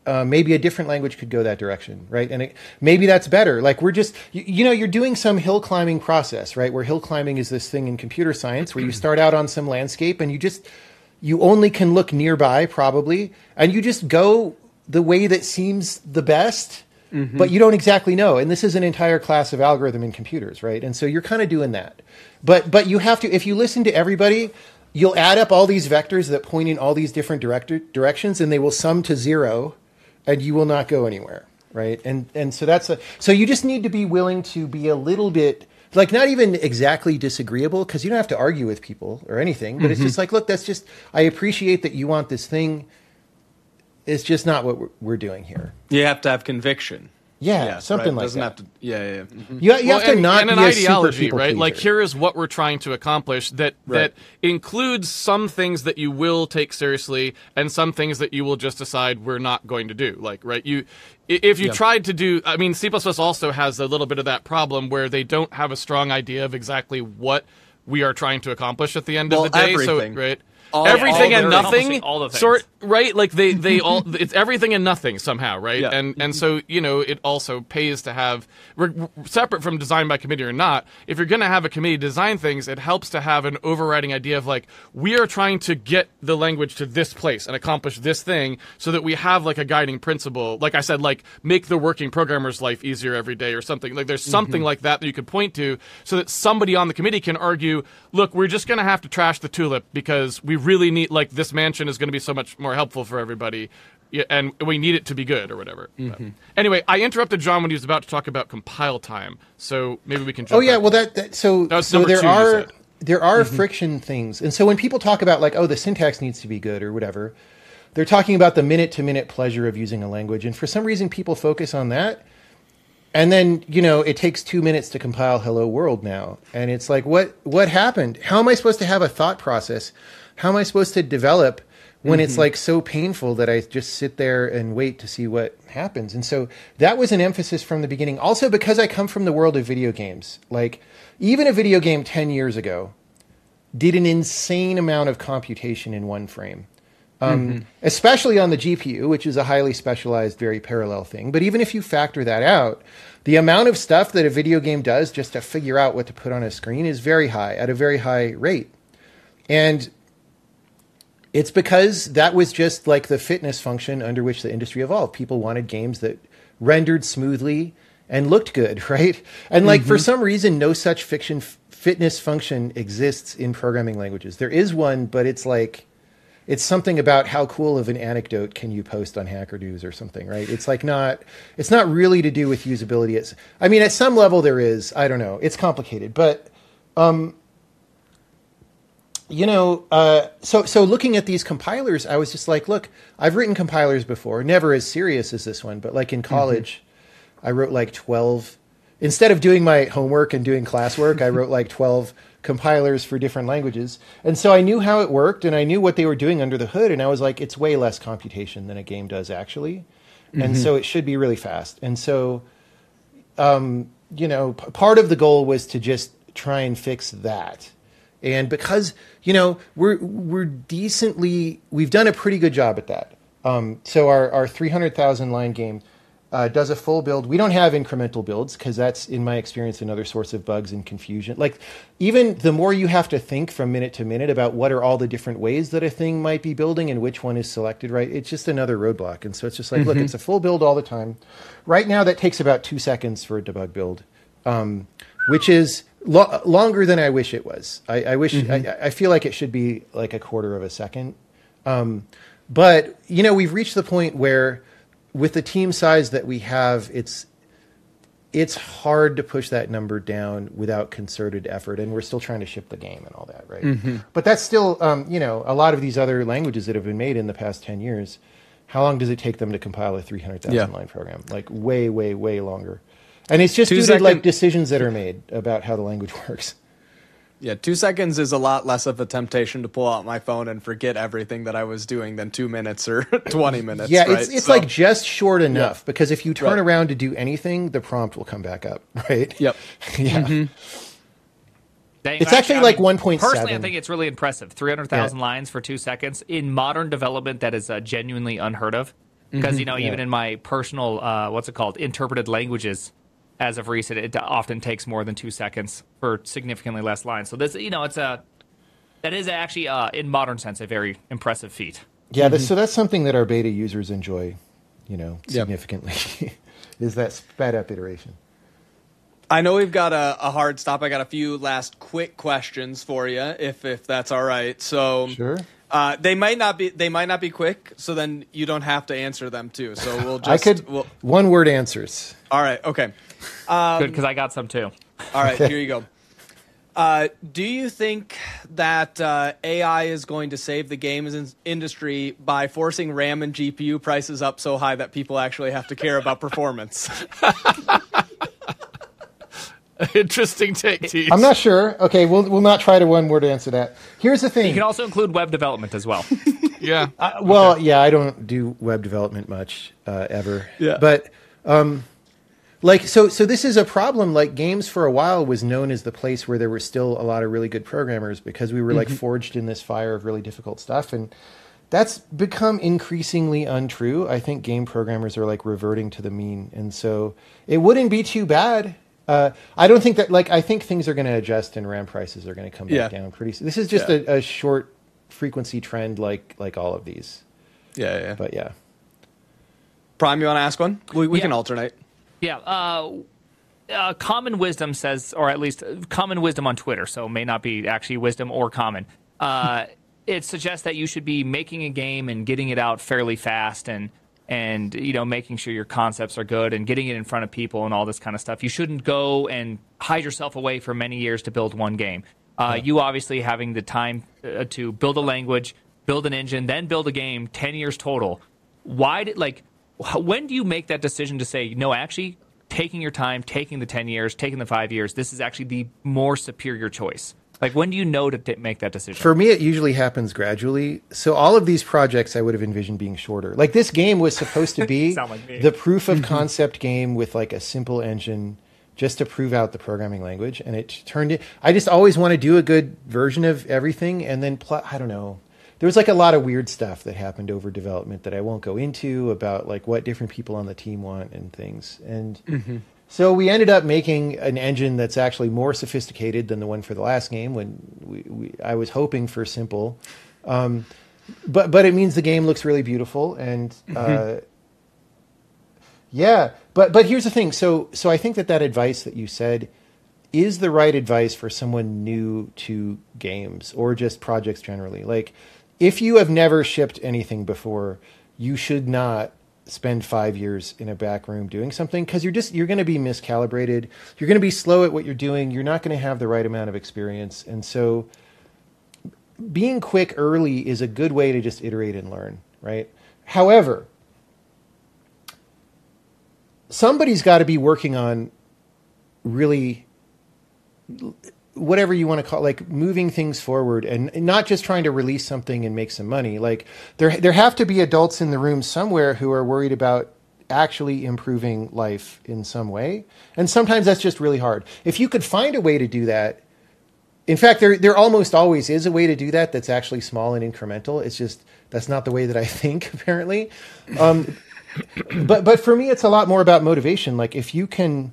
maybe a different language could go that direction, right? And maybe that's better. Like we're just, you're doing some hill climbing process, right? Where hill climbing is this thing in computer science where you start out on some landscape and you only can look nearby probably, and you just go the way that seems the best, but you don't exactly know. And this is an entire class of algorithm in computers, right? And so you're kind of doing that. But you have to, if you listen to everybody, you'll add up all these vectors that point in all these different directions, and they will sum to 0, and you will not go anywhere, right? And so so you just need to be willing to be a little bit, like not even exactly disagreeable, because you don't have to argue with people or anything, but it's just like, look, that's just, I appreciate that you want this thing. It's just not what we're doing here. You have to have conviction. Yeah, something like Doesn't that. have to. Yeah. Mm-hmm. You have to not and be an a ideology, super right? people Like pleaser. here is what we're trying to accomplish that includes some things that you will take seriously and some things that you will just decide we're not going to do. Like, right? If you tried to do, I mean, C++ also has a little bit of that problem where they don't have a strong idea of exactly what we are trying to accomplish at the end of the day. Everything. So, right? All Everything and they're nothing, accomplishing all the things. sort right? Like they all, it's everything and nothing somehow, right? Yeah. And so it also pays to have, separate from design by committee or not. If you're going to have a committee design things, it helps to have an overriding idea of like we are trying to get the language to this place and accomplish this thing, so that we have like a guiding principle. Like I said, like make the working programmer's life easier every day or something. Like there's something like that you could point to, so that somebody on the committee can argue, look, we're just going to have to trash the tulip because we really need, like, this mansion is going to be so much more helpful for everybody, and we need it to be good or whatever. Anyway, I interrupted John when he was about to talk about compile time, so maybe we can jump back. Well, so was so number there 2, you are said. there are friction things, and so when people talk about like, oh, the syntax needs to be good or whatever, they're talking about the minute-to-minute pleasure of using a language, and for some reason people focus on that. And then, it takes 2 minutes to compile Hello World now. And it's like, what happened? How am I supposed to have a thought process? How am I supposed to develop when it's like so painful that I just sit there and wait to see what happens? And so that was an emphasis from the beginning. Also, because I come from the world of video games, like even a video game 10 years ago did an insane amount of computation in one frame. Especially on the GPU, which is a highly specialized, very parallel thing. But even if you factor that out, the amount of stuff that a video game does just to figure out what to put on a screen is very high, at a very high rate. And it's because that was just like the fitness function under which the industry evolved. People wanted games that rendered smoothly and looked good, right? And like for some reason, no such fitness function exists in programming languages. There is one, but it's like, it's something about how cool of an anecdote can you post on Hacker News or something, right? It's like it's not really to do with usability. I mean, at some level there is, I don't know, it's complicated, but, so looking at these compilers, I was just like, look, I've written compilers before, never as serious as this one, but like in college, I wrote like 12, instead of doing my homework and doing classwork, I wrote like 12 compilers for different languages. And so I knew how it worked and I knew what they were doing under the hood. And I was like, it's way less computation than a game does actually. And so it should be really fast. And so, part of the goal was to just try and fix that. And because, we've done a pretty good job at that. So our 300,000 line game does a full build. We don't have incremental builds because that's, in my experience, another source of bugs and confusion. Like, even the more you have to think from minute to minute about what are all the different ways that a thing might be building and which one is selected, right? It's just another roadblock. And so it's just like, look, it's a full build all the time. Right now, that takes about 2 seconds for a debug build, which is longer than I wish it was. I wish, I feel like it should be like a quarter of a second. But, we've reached the point where with the team size that we have, it's hard to push that number down without concerted effort, and we're still trying to ship the game and all that, right? But that's still, a lot of these other languages that have been made in the past 10 years, how long does it take them to compile a 300,000 line program? Like way, way, way longer. And it's just due to like decisions that are made about how the language works. Yeah, 2 seconds is a lot less of a temptation to pull out my phone and forget everything that I was doing than 2 minutes or 20 minutes. Yeah, right? it's like just short enough because if you turn around to do anything, the prompt will come back up, right? Yep. Yeah. Dang, It's actually like 1.7. Personally, I think it's really impressive. 300,000 lines for 2 seconds in modern development, that is genuinely unheard of. Because even in my personal interpreted languages, as of recent, it often takes more than 2 seconds for significantly less lines. So this, that is actually in modern sense a very impressive feat. Yeah, so that's something that our beta users enjoy, significantly, is that sped up iteration. I know we've got a hard stop. I got a few last quick questions for you, if that's all right. So sure. They might not be quick, so then you don't have to answer them too. So we'll just one word answers. All right, okay. Good, because I got some too. All right, here you go. Do you think that AI is going to save the games industry by forcing RAM and GPU prices up so high that people actually have to care about performance? Interesting take, Teach. I'm not sure. Okay, we'll not try to one word answer that. Here's the thing. You can also include web development as well. Yeah. I don't do web development much ever. Yeah. But so this is a problem. Like, games for a while was known as the place where there were still a lot of really good programmers, because we were like forged in this fire of really difficult stuff, and that's become increasingly untrue. I think game programmers are like reverting to the mean, and so it wouldn't be too bad. I don't think that, I think things are going to adjust and RAM prices are going to come back down pretty soon. This is just a short frequency trend like all of these. Yeah. But yeah. Prime, you want to ask one? We can alternate. Yeah. Common Wisdom says, or at least Common Wisdom on Twitter, so it may not be actually wisdom or common. It suggests that you should be making a game and getting it out fairly fast and making sure your concepts are good and getting it in front of people and all this kind of stuff. You shouldn't go and hide yourself away for many years to build one game. You obviously having the time to build a language, build an engine, then build a game, 10 years total. When do you make that decision to say, no, actually, taking your time, taking the 10 years, taking the 5 years, this is actually the more superior choice? Like, when do you know to make that decision? For me, it usually happens gradually. So all of these projects I would have envisioned being shorter. Like, this game was supposed to be the proof of concept game with like a simple engine just to prove out the programming language. And it turned it. I just always want to do a good version of everything. And then, I don't know. There was like a lot of weird stuff that happened over development that I won't go into about like what different people on the team want and things. And so we ended up making an engine that's actually more sophisticated than the one for the last game, when I was hoping for simple. But it means the game looks really beautiful. And but here's the thing. So I think that advice that you said is the right advice for someone new to games or just projects generally. Like, if you have never shipped anything before, you should not spend 5 years in a back room doing something, because you're going to be miscalibrated. You're going to be slow at what you're doing. You're not going to have the right amount of experience. And so being quick early is a good way to just iterate and learn, right? However, somebody's got to be working on really, whatever you want to call, like, moving things forward and not just trying to release something and make some money. Like, there have to be adults in the room somewhere who are worried about actually improving life in some way. And sometimes that's just really hard. If you could find a way to do that, in fact, there almost always is a way to do that that's actually small and incremental. It's just, that's not the way that I think, apparently. But for me, it's a lot more about motivation. Like, if you can,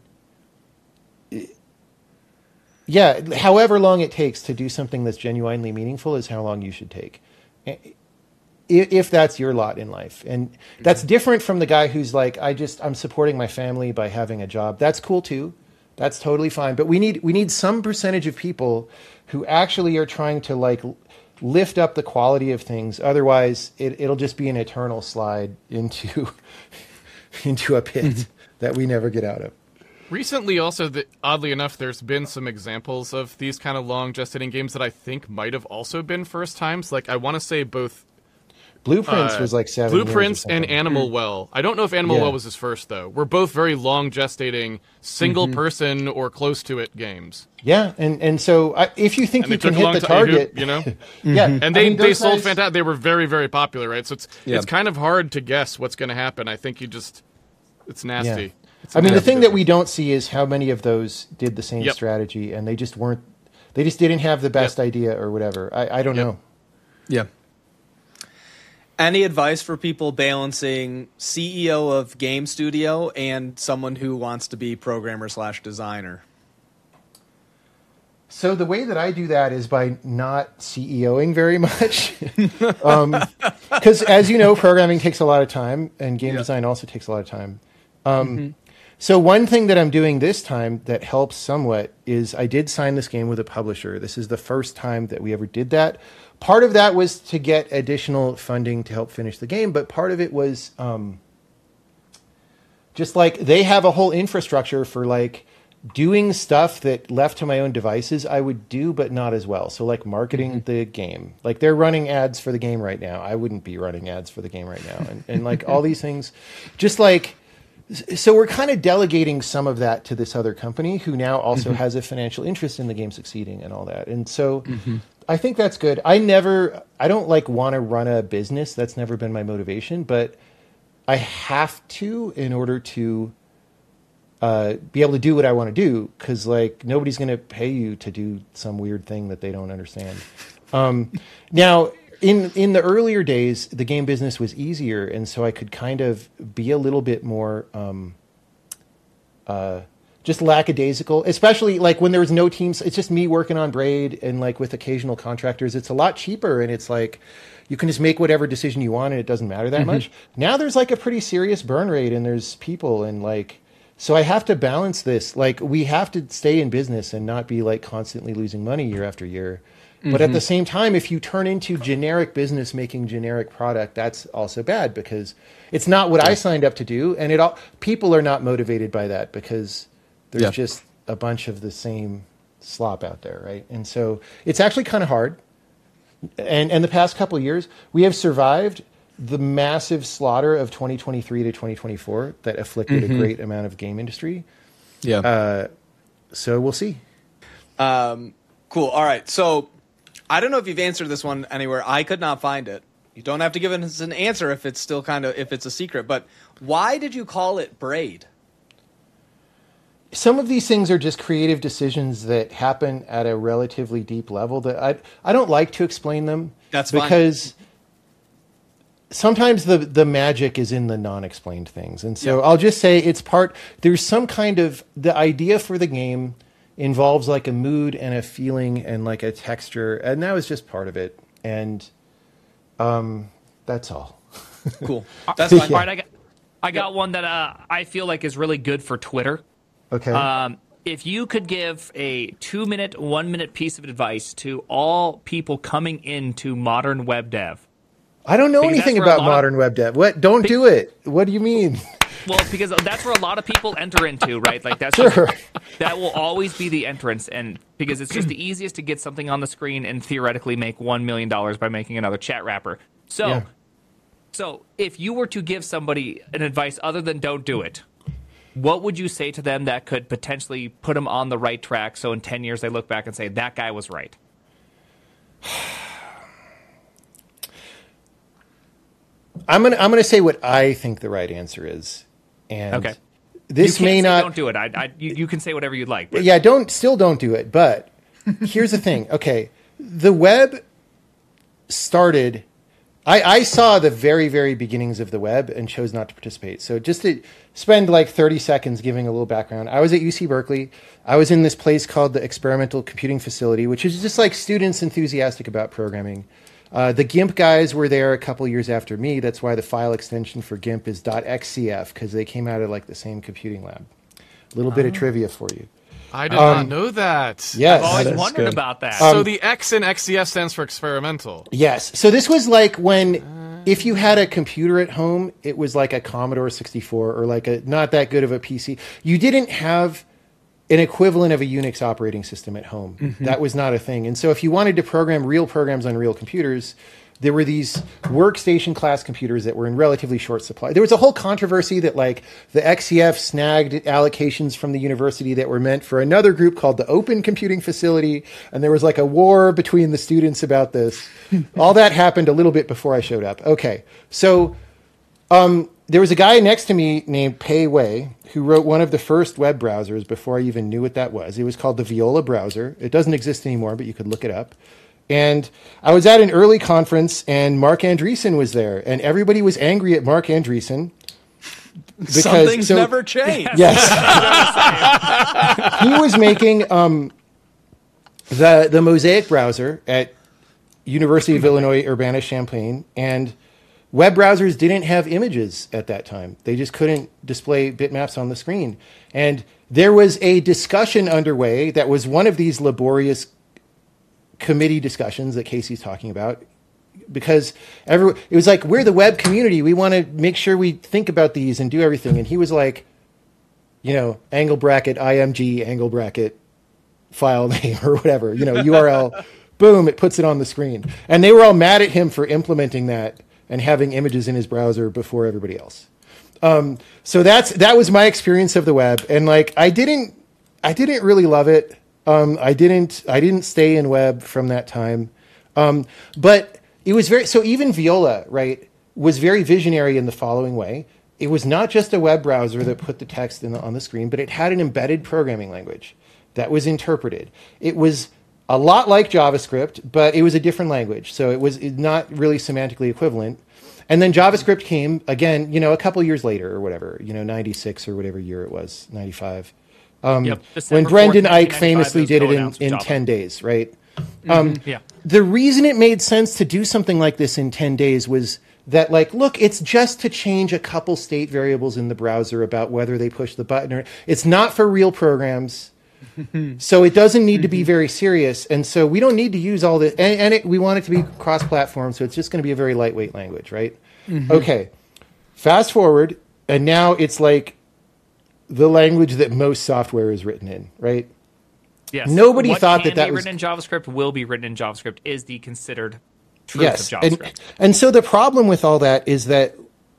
however long it takes to do something that's genuinely meaningful is how long you should take, if that's your lot in life. And that's different from the guy who's like, I'm supporting my family by having a job. That's cool too. That's totally fine. But we need some percentage of people who actually are trying to like lift up the quality of things. Otherwise, it'll just be an eternal slide into a pit that we never get out of. Recently, also, oddly enough, there's been some examples of these kind of long gestating games that I think might have also been first times. Like, I want to say both Blueprints was like 7 years Blueprints or and something. Animal Well. I don't know if Animal Well was his first, though. We're both very long gestating, single person or close to it games. Yeah, and so if you think And you they took can a long hit the time, target, you know? yeah, And they sold fantastic. They were very, very popular, right? So it's kind of hard to guess what's going to happen. I think it's nasty. Yeah. It's a the nasty thing that business. we don't see is how many of those did the same strategy, and they just didn't have the best idea or whatever. I don't know. Yeah. Any advice for people balancing CEO of game studio and someone who wants to be programmer/designer? So the way that I do that is by not CEOing very much. Because as you know, programming takes a lot of time and game design also takes a lot of time. So one thing that I'm doing this time that helps somewhat is I did sign this game with a publisher. This is the first time that we ever did that. Part of that was to get additional funding to help finish the game, but part of it was just like they have a whole infrastructure for like doing stuff that left to my own devices I would do, but not as well. So like marketing the game, like they're running ads for the game right now. I wouldn't be running ads for the game right now. And like all these things, just like, so we're kind of delegating some of that to this other company who now also has a financial interest in the game succeeding and all that. And so I think that's good. I don't like want to run a business. That's never been my motivation, but I have to in order to be able to do what I want to do. Cause like nobody's going to pay you to do some weird thing that they don't understand. Now, in the earlier days, the game business was easier, and so I could kind of be a little bit more just lackadaisical, especially like when there was no teams. It's just me working on Braid and like with occasional contractors. It's a lot cheaper, and it's like you can just make whatever decision you want, and it doesn't matter that much. Now there's like a pretty serious burn rate, and there's people, and like so I have to balance this. Like we have to stay in business and not be like constantly losing money year after year. But at the same time, if you turn into generic business making generic product, that's also bad because it's not what I signed up to do. And people are not motivated by that because there's just a bunch of the same slop out there, right? And so it's actually kind of hard. And the past couple of years, we have survived the massive slaughter of 2023 to 2024 that afflicted a great amount of game industry. Yeah. So we'll see. Cool. All right. So I don't know if you've answered this one anywhere. I could not find it. You don't have to give us an answer if it's still if it's a secret. But why did you call it Braid? Some of these things are just creative decisions that happen at a relatively deep level that I don't like to explain them. That's fine. Because sometimes the magic is in the non-explained things. And so I'll just say there's some kind of, the idea for the game involves like a mood and a feeling and like a texture, and that was just part of it. And that's all. Cool. That's fine. All right, I got one that I feel like is really good for Twitter. Okay. If you could give a 2-minute, 1-minute piece of advice to all people coming into modern web dev. I don't know anything about modern web dev. What? Don't do it. What do you mean? Well, because that's where a lot of people enter into, right? Like that's that will always be the entrance, and because it's just the easiest to get something on the screen and theoretically make $1 million by making another chat wrapper. So if you were to give somebody an advice other than don't do it, what would you say to them that could potentially put them on the right track? So in 10 years they look back and say that guy was right. I'm gonna say what I think the right answer is, and this may not. Don't do it. You can say whatever you'd like. But. Yeah, still don't do it. But here's the thing. Okay, the web started. I saw the very, very beginnings of the web and chose not to participate. So just to spend like 30 seconds giving a little background, I was at UC Berkeley. I was in this place called the Experimental Computing Facility, which is just like students enthusiastic about programming. The GIMP guys were there a couple years after me. That's why the file extension for GIMP is .xcf, because they came out of like the same computing lab. A little bit of trivia for you. I did not know that. Yes. I've always wondered about that. So the X in XCF stands for experimental. Yes. So this was like when, if you had a computer at home, it was like a Commodore 64 or like a not that good of a PC. You didn't have an equivalent of a Unix operating system at home. Mm-hmm. That was not a thing. And so if you wanted to program real programs on real computers, there were these workstation class computers that were in relatively short supply. There was a whole controversy that like the XCF snagged allocations from the university that were meant for another group called the Open Computing Facility. And there was like a war between the students about this. All that happened a little bit before I showed up. Okay. So, there was a guy next to me named Pei Wei who wrote one of the first web browsers before I even knew what that was. It was called the Viola browser. It doesn't exist anymore, but you could look it up. And I was at an early conference, and Mark Andreessen was there, and everybody was angry at Mark Andreessen. Some things never change. Yes. He was making the Mosaic browser at University of Illinois Urbana-Champaign, and web browsers didn't have images at that time. They just couldn't display bitmaps on the screen. And there was a discussion underway that was one of these laborious committee discussions that Casey's talking about, because it was like, we're the web community. We want to make sure we think about these and do everything. And he was like, angle bracket, IMG, angle bracket, file name or whatever, URL, boom, it puts it on the screen. And they were all mad at him for implementing that and having images in his browser before everybody else. So that was my experience of the web. And like, I didn't really love it. I didn't stay in web from that time. But it was so even Viola, right, was very visionary in the following way. It was not just a web browser that put the text on the screen, but it had an embedded programming language that was interpreted. It was a lot like JavaScript, but it was a different language. So it was not really semantically equivalent. And then JavaScript came again, a couple years later or whatever, 96 or whatever year it was, 95. When Brendan Eich famously did it in 10 days, right? The reason it made sense to do something like this in 10 days was that, like, look, it's just to change a couple state variables in the browser about whether they push the button or it's not for real programs. So it doesn't need to be very serious. And so we don't need to use all this. And we want it to be cross-platform, so it's just going to be a very lightweight language, right? Okay. Fast forward, and now it's like the language that most software is written in, right? Yes. Nobody what thought can that be was written in JavaScript will be written in JavaScript is the considered truth of JavaScript. And so the problem with all that is that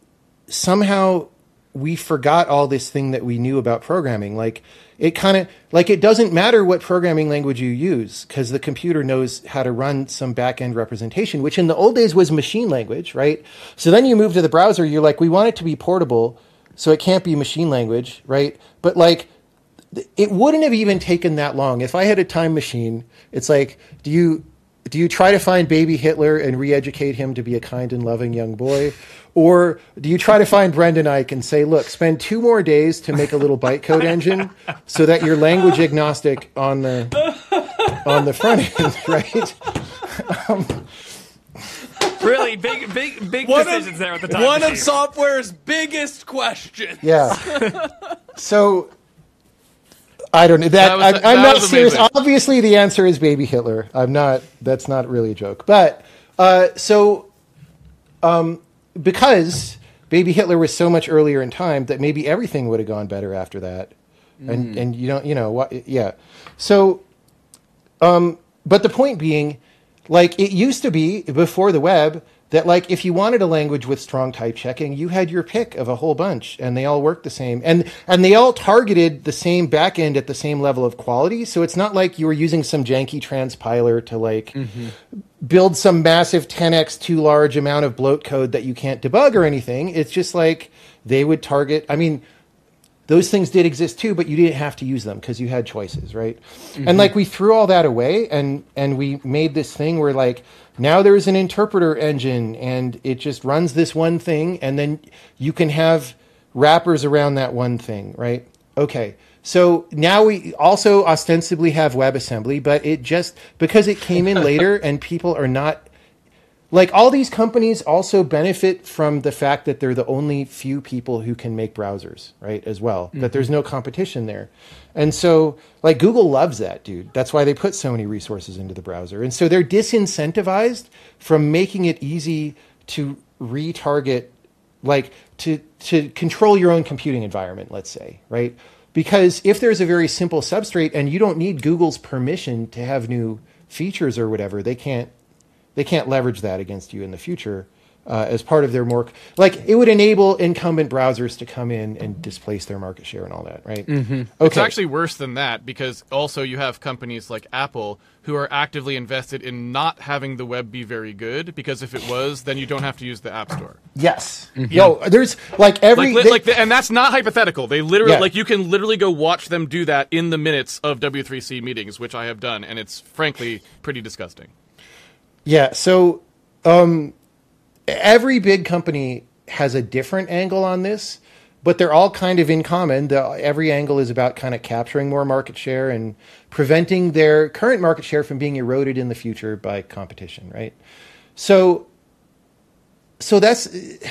somehow we forgot all this thing that we knew about programming. Like, it kind of, like, it doesn't matter what programming language you use because the computer knows how to run some back-end representation, which in the old days was machine language, right? So then you move to the browser, you're like, we want it to be portable, so it can't be machine language, right? But like, it wouldn't have even taken that long. If I had a time machine, it's like, do you try to find baby Hitler and re-educate him to be a kind and loving young boy? Or do you try to find Brendan Eich and say, look, spend 2 more days to make a little bytecode engine so that you're language agnostic on the front end, right? Really big decisions there at the time. One of software's biggest questions. Yeah. So I don't know that. I'm not serious. Amazing. Obviously, the answer is baby Hitler. I'm not. That's not really a joke. But because baby Hitler was so much earlier in time that maybe everything would have gone better after that. And you don't. What? Yeah. So, but the point being, like, it used to be before the web that, like, if you wanted a language with strong type checking, you had your pick of a whole bunch, and they all worked the same, and they all targeted the same backend at the same level of quality. So it's not like you were using some janky transpiler to like build some massive 10x too large amount of bloat code that you can't debug or anything. It's just like they would target. I mean, those things did exist too, but you didn't have to use them because you had choices, right? And like, we threw all that away, and we made this thing where, like, now there's an interpreter engine and it just runs this one thing, and then you can have wrappers around that one thing, right? Okay. So now we also ostensibly have WebAssembly, but it just, because it came in later and people are not, like, all these companies also benefit from the fact that they're the only few people who can make browsers, right, as well, that there's no competition there. And so, like, Google loves that, dude. That's why they put so many resources into the browser. And so they're disincentivized from making it easy to retarget, like, to control your own computing environment, let's say, right? Because if there's a very simple substrate and you don't need Google's permission to have new features or whatever, they can't leverage that against you in the future as part of their more, like, it would enable incumbent browsers to come in and displace their market share and all that, right? Okay. It's actually worse than that, because also you have companies like Apple who are actively invested in not having the web be very good, because if it was, then you don't have to use the App Store. Yes. Yo, there's like and that's not hypothetical. They literally, Yeah. you can literally go watch them do that in the minutes of W3C meetings, which I have done, and it's frankly pretty disgusting. Yeah. So every big company has a different angle on this, but they're all kind of in common. Every angle is about kind of capturing more market share and preventing their current market share from being eroded in the future by competition, right? So this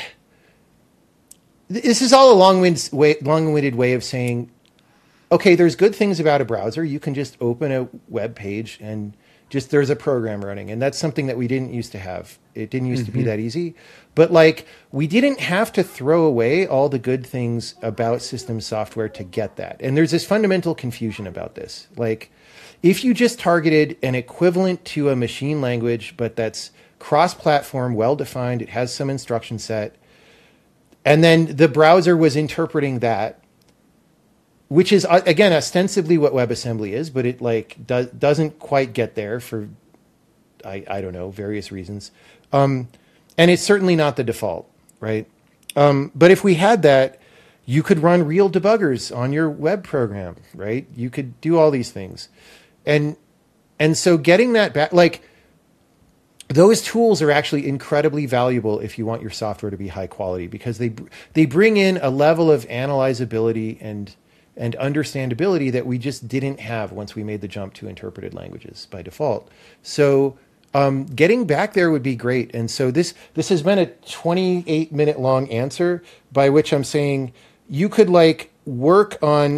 is all a long-winded way of saying, okay, there's good things about a browser. You can just open a web page and just there's a program running, and that's something that we didn't used to have. It didn't used to be that easy, but like we didn't have to throw away all the good things about system software to get that. And there's this fundamental confusion about this. Like if you just targeted an equivalent to a machine language, but that's cross-platform, well-defined, it has some instruction set, and then the browser was interpreting that, which is again ostensibly what WebAssembly is, but it like doesn't quite get there for I don't know, various reasons, and it's certainly not the default, right? But if we had that, you could run real debuggers on your web program, right? You could do all these things, and so getting that back, like those tools are actually incredibly valuable if you want your software to be high quality, because they bring in a level of analyzability and understandability that we just didn't have once we made the jump to interpreted languages by default. So getting back there would be great. And so this has been a 28-minute long answer, by which I'm saying you could like work on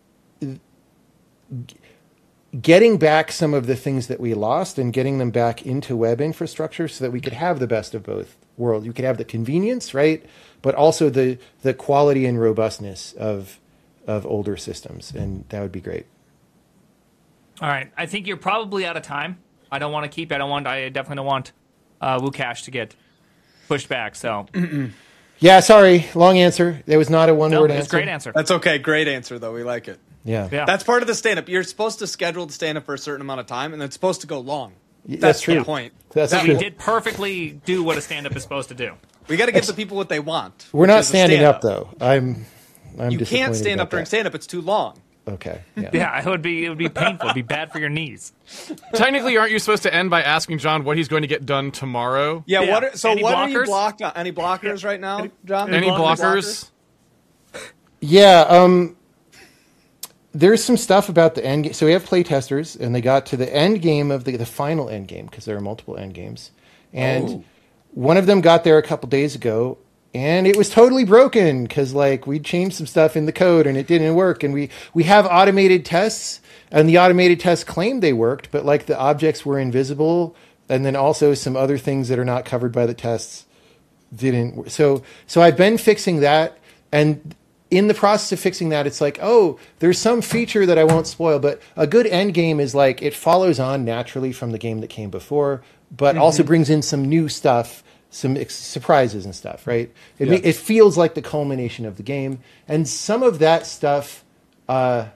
getting back some of the things that we lost and getting them back into web infrastructure so that we could have the best of both worlds. You could have the convenience, right? But also the quality and robustness of older systems, and that would be great. All right, I think you're probably out of time. I definitely don't want WooCache to get pushed back. So yeah, sorry, long answer. There was not a one-word answer. It's a great answer. That's okay. Great answer, though. We like it. Yeah. That's part of the stand-up. You're supposed to schedule the stand-up for a certain amount of time, and it's supposed to go long. That's true. The point. That's So true. we did perfectly do what a stand-up is supposed to do. We got to give the people what they want. We're not standing up, though. I'm You disappointed can't stand up about during that. stand-up. It's too long. Okay. Yeah. Yeah, it would be painful. It'd be bad for your knees. Technically, aren't you supposed to end by asking John what he's going to get done tomorrow? Yeah. Yeah. What Any are you blockers? blocked on? Any blockers right now, John? Any blockers? Yeah. There's some stuff about the end game. So we have play testers, and they got to the end game of the final end game, because there are multiple end games. And one of them got there a couple days ago, and it was totally broken because like we changed some stuff in the code and it didn't work. And we have automated tests, and the automated tests claimed they worked, but like the objects were invisible, and then also some other things that are not covered by the tests didn't work. So I've been fixing that, and in the process of fixing that, it's like, oh, there's some feature that I won't spoil, but a good end game is like it follows on naturally from the game that came before, but also brings in some new stuff, some surprises and stuff, right? It feels like the culmination of the game. And some of that stuff, there's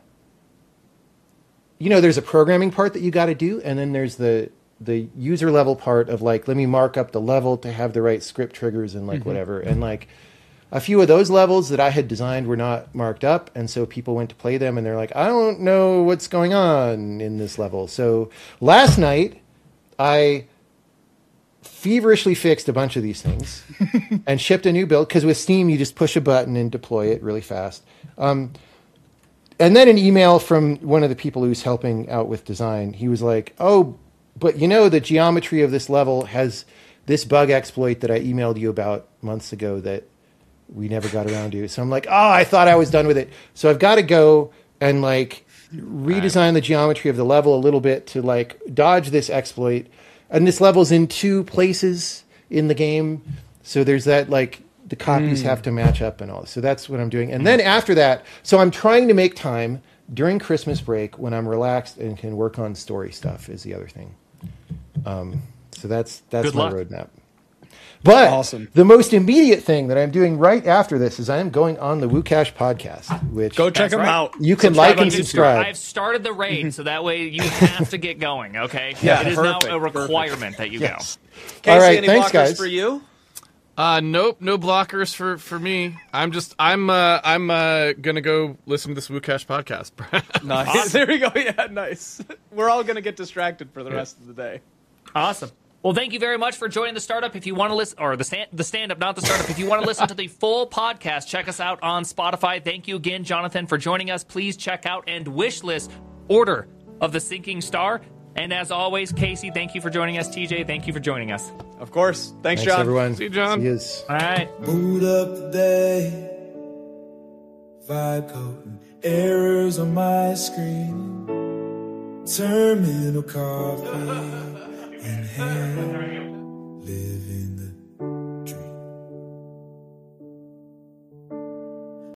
a programming part that you got to do, and then there's the user level part of like, let me mark up the level to have the right script triggers and like whatever. And like a few of those levels that I had designed were not marked up, and so people went to play them, and they're like, I don't know what's going on in this level. So last night, I feverishly fixed a bunch of these things and shipped a new build, because with Steam, you just push a button and deploy it really fast. And then an email from one of the people who's helping out with design. He was like, oh, but the geometry of this level has this bug exploit that I emailed you about months ago that we never got around to. So I'm like, oh, I thought I was done with it. So I've got to go and like redesign the geometry of the level a little bit to like dodge this exploit. And this level's in 2 places in the game. So there's that, like, the copies have to match up and all. So that's what I'm doing. And then after that, so I'm trying to make time during Christmas break when I'm relaxed and can work on story stuff is the other thing. So that's my roadmap. But Awesome. The most immediate thing that I'm doing right after this is I am going on the WooCache podcast, which Go check them out. you can like and subscribe. I've started the raid, so that way you have to get going, okay? Yeah, it is perfect, now a requirement that you Yes. Casey, All right, any thanks, blockers guys. for you? Nope, no blockers for me. I'm gonna go listen to this WooCache podcast. Nice. There we go. Yeah, nice. We're all going to get distracted for the rest of the day. go. Awesome. Well, thank you very much for joining the startup. If you want to listen, or the stand up, not the startup. If you want to listen to the full podcast, check us out on Spotify. Thank you again, Jonathan, for joining us. Please check out and wish list Order of the Sinking Star. And as always, Casey, thank you for joining us. TJ, thank you for joining us. Of course. Thanks, John. Everyone. See you, John. See yous. All right. Boot up today. Vibe coding errors on my screen. Terminal coffee in hand. Living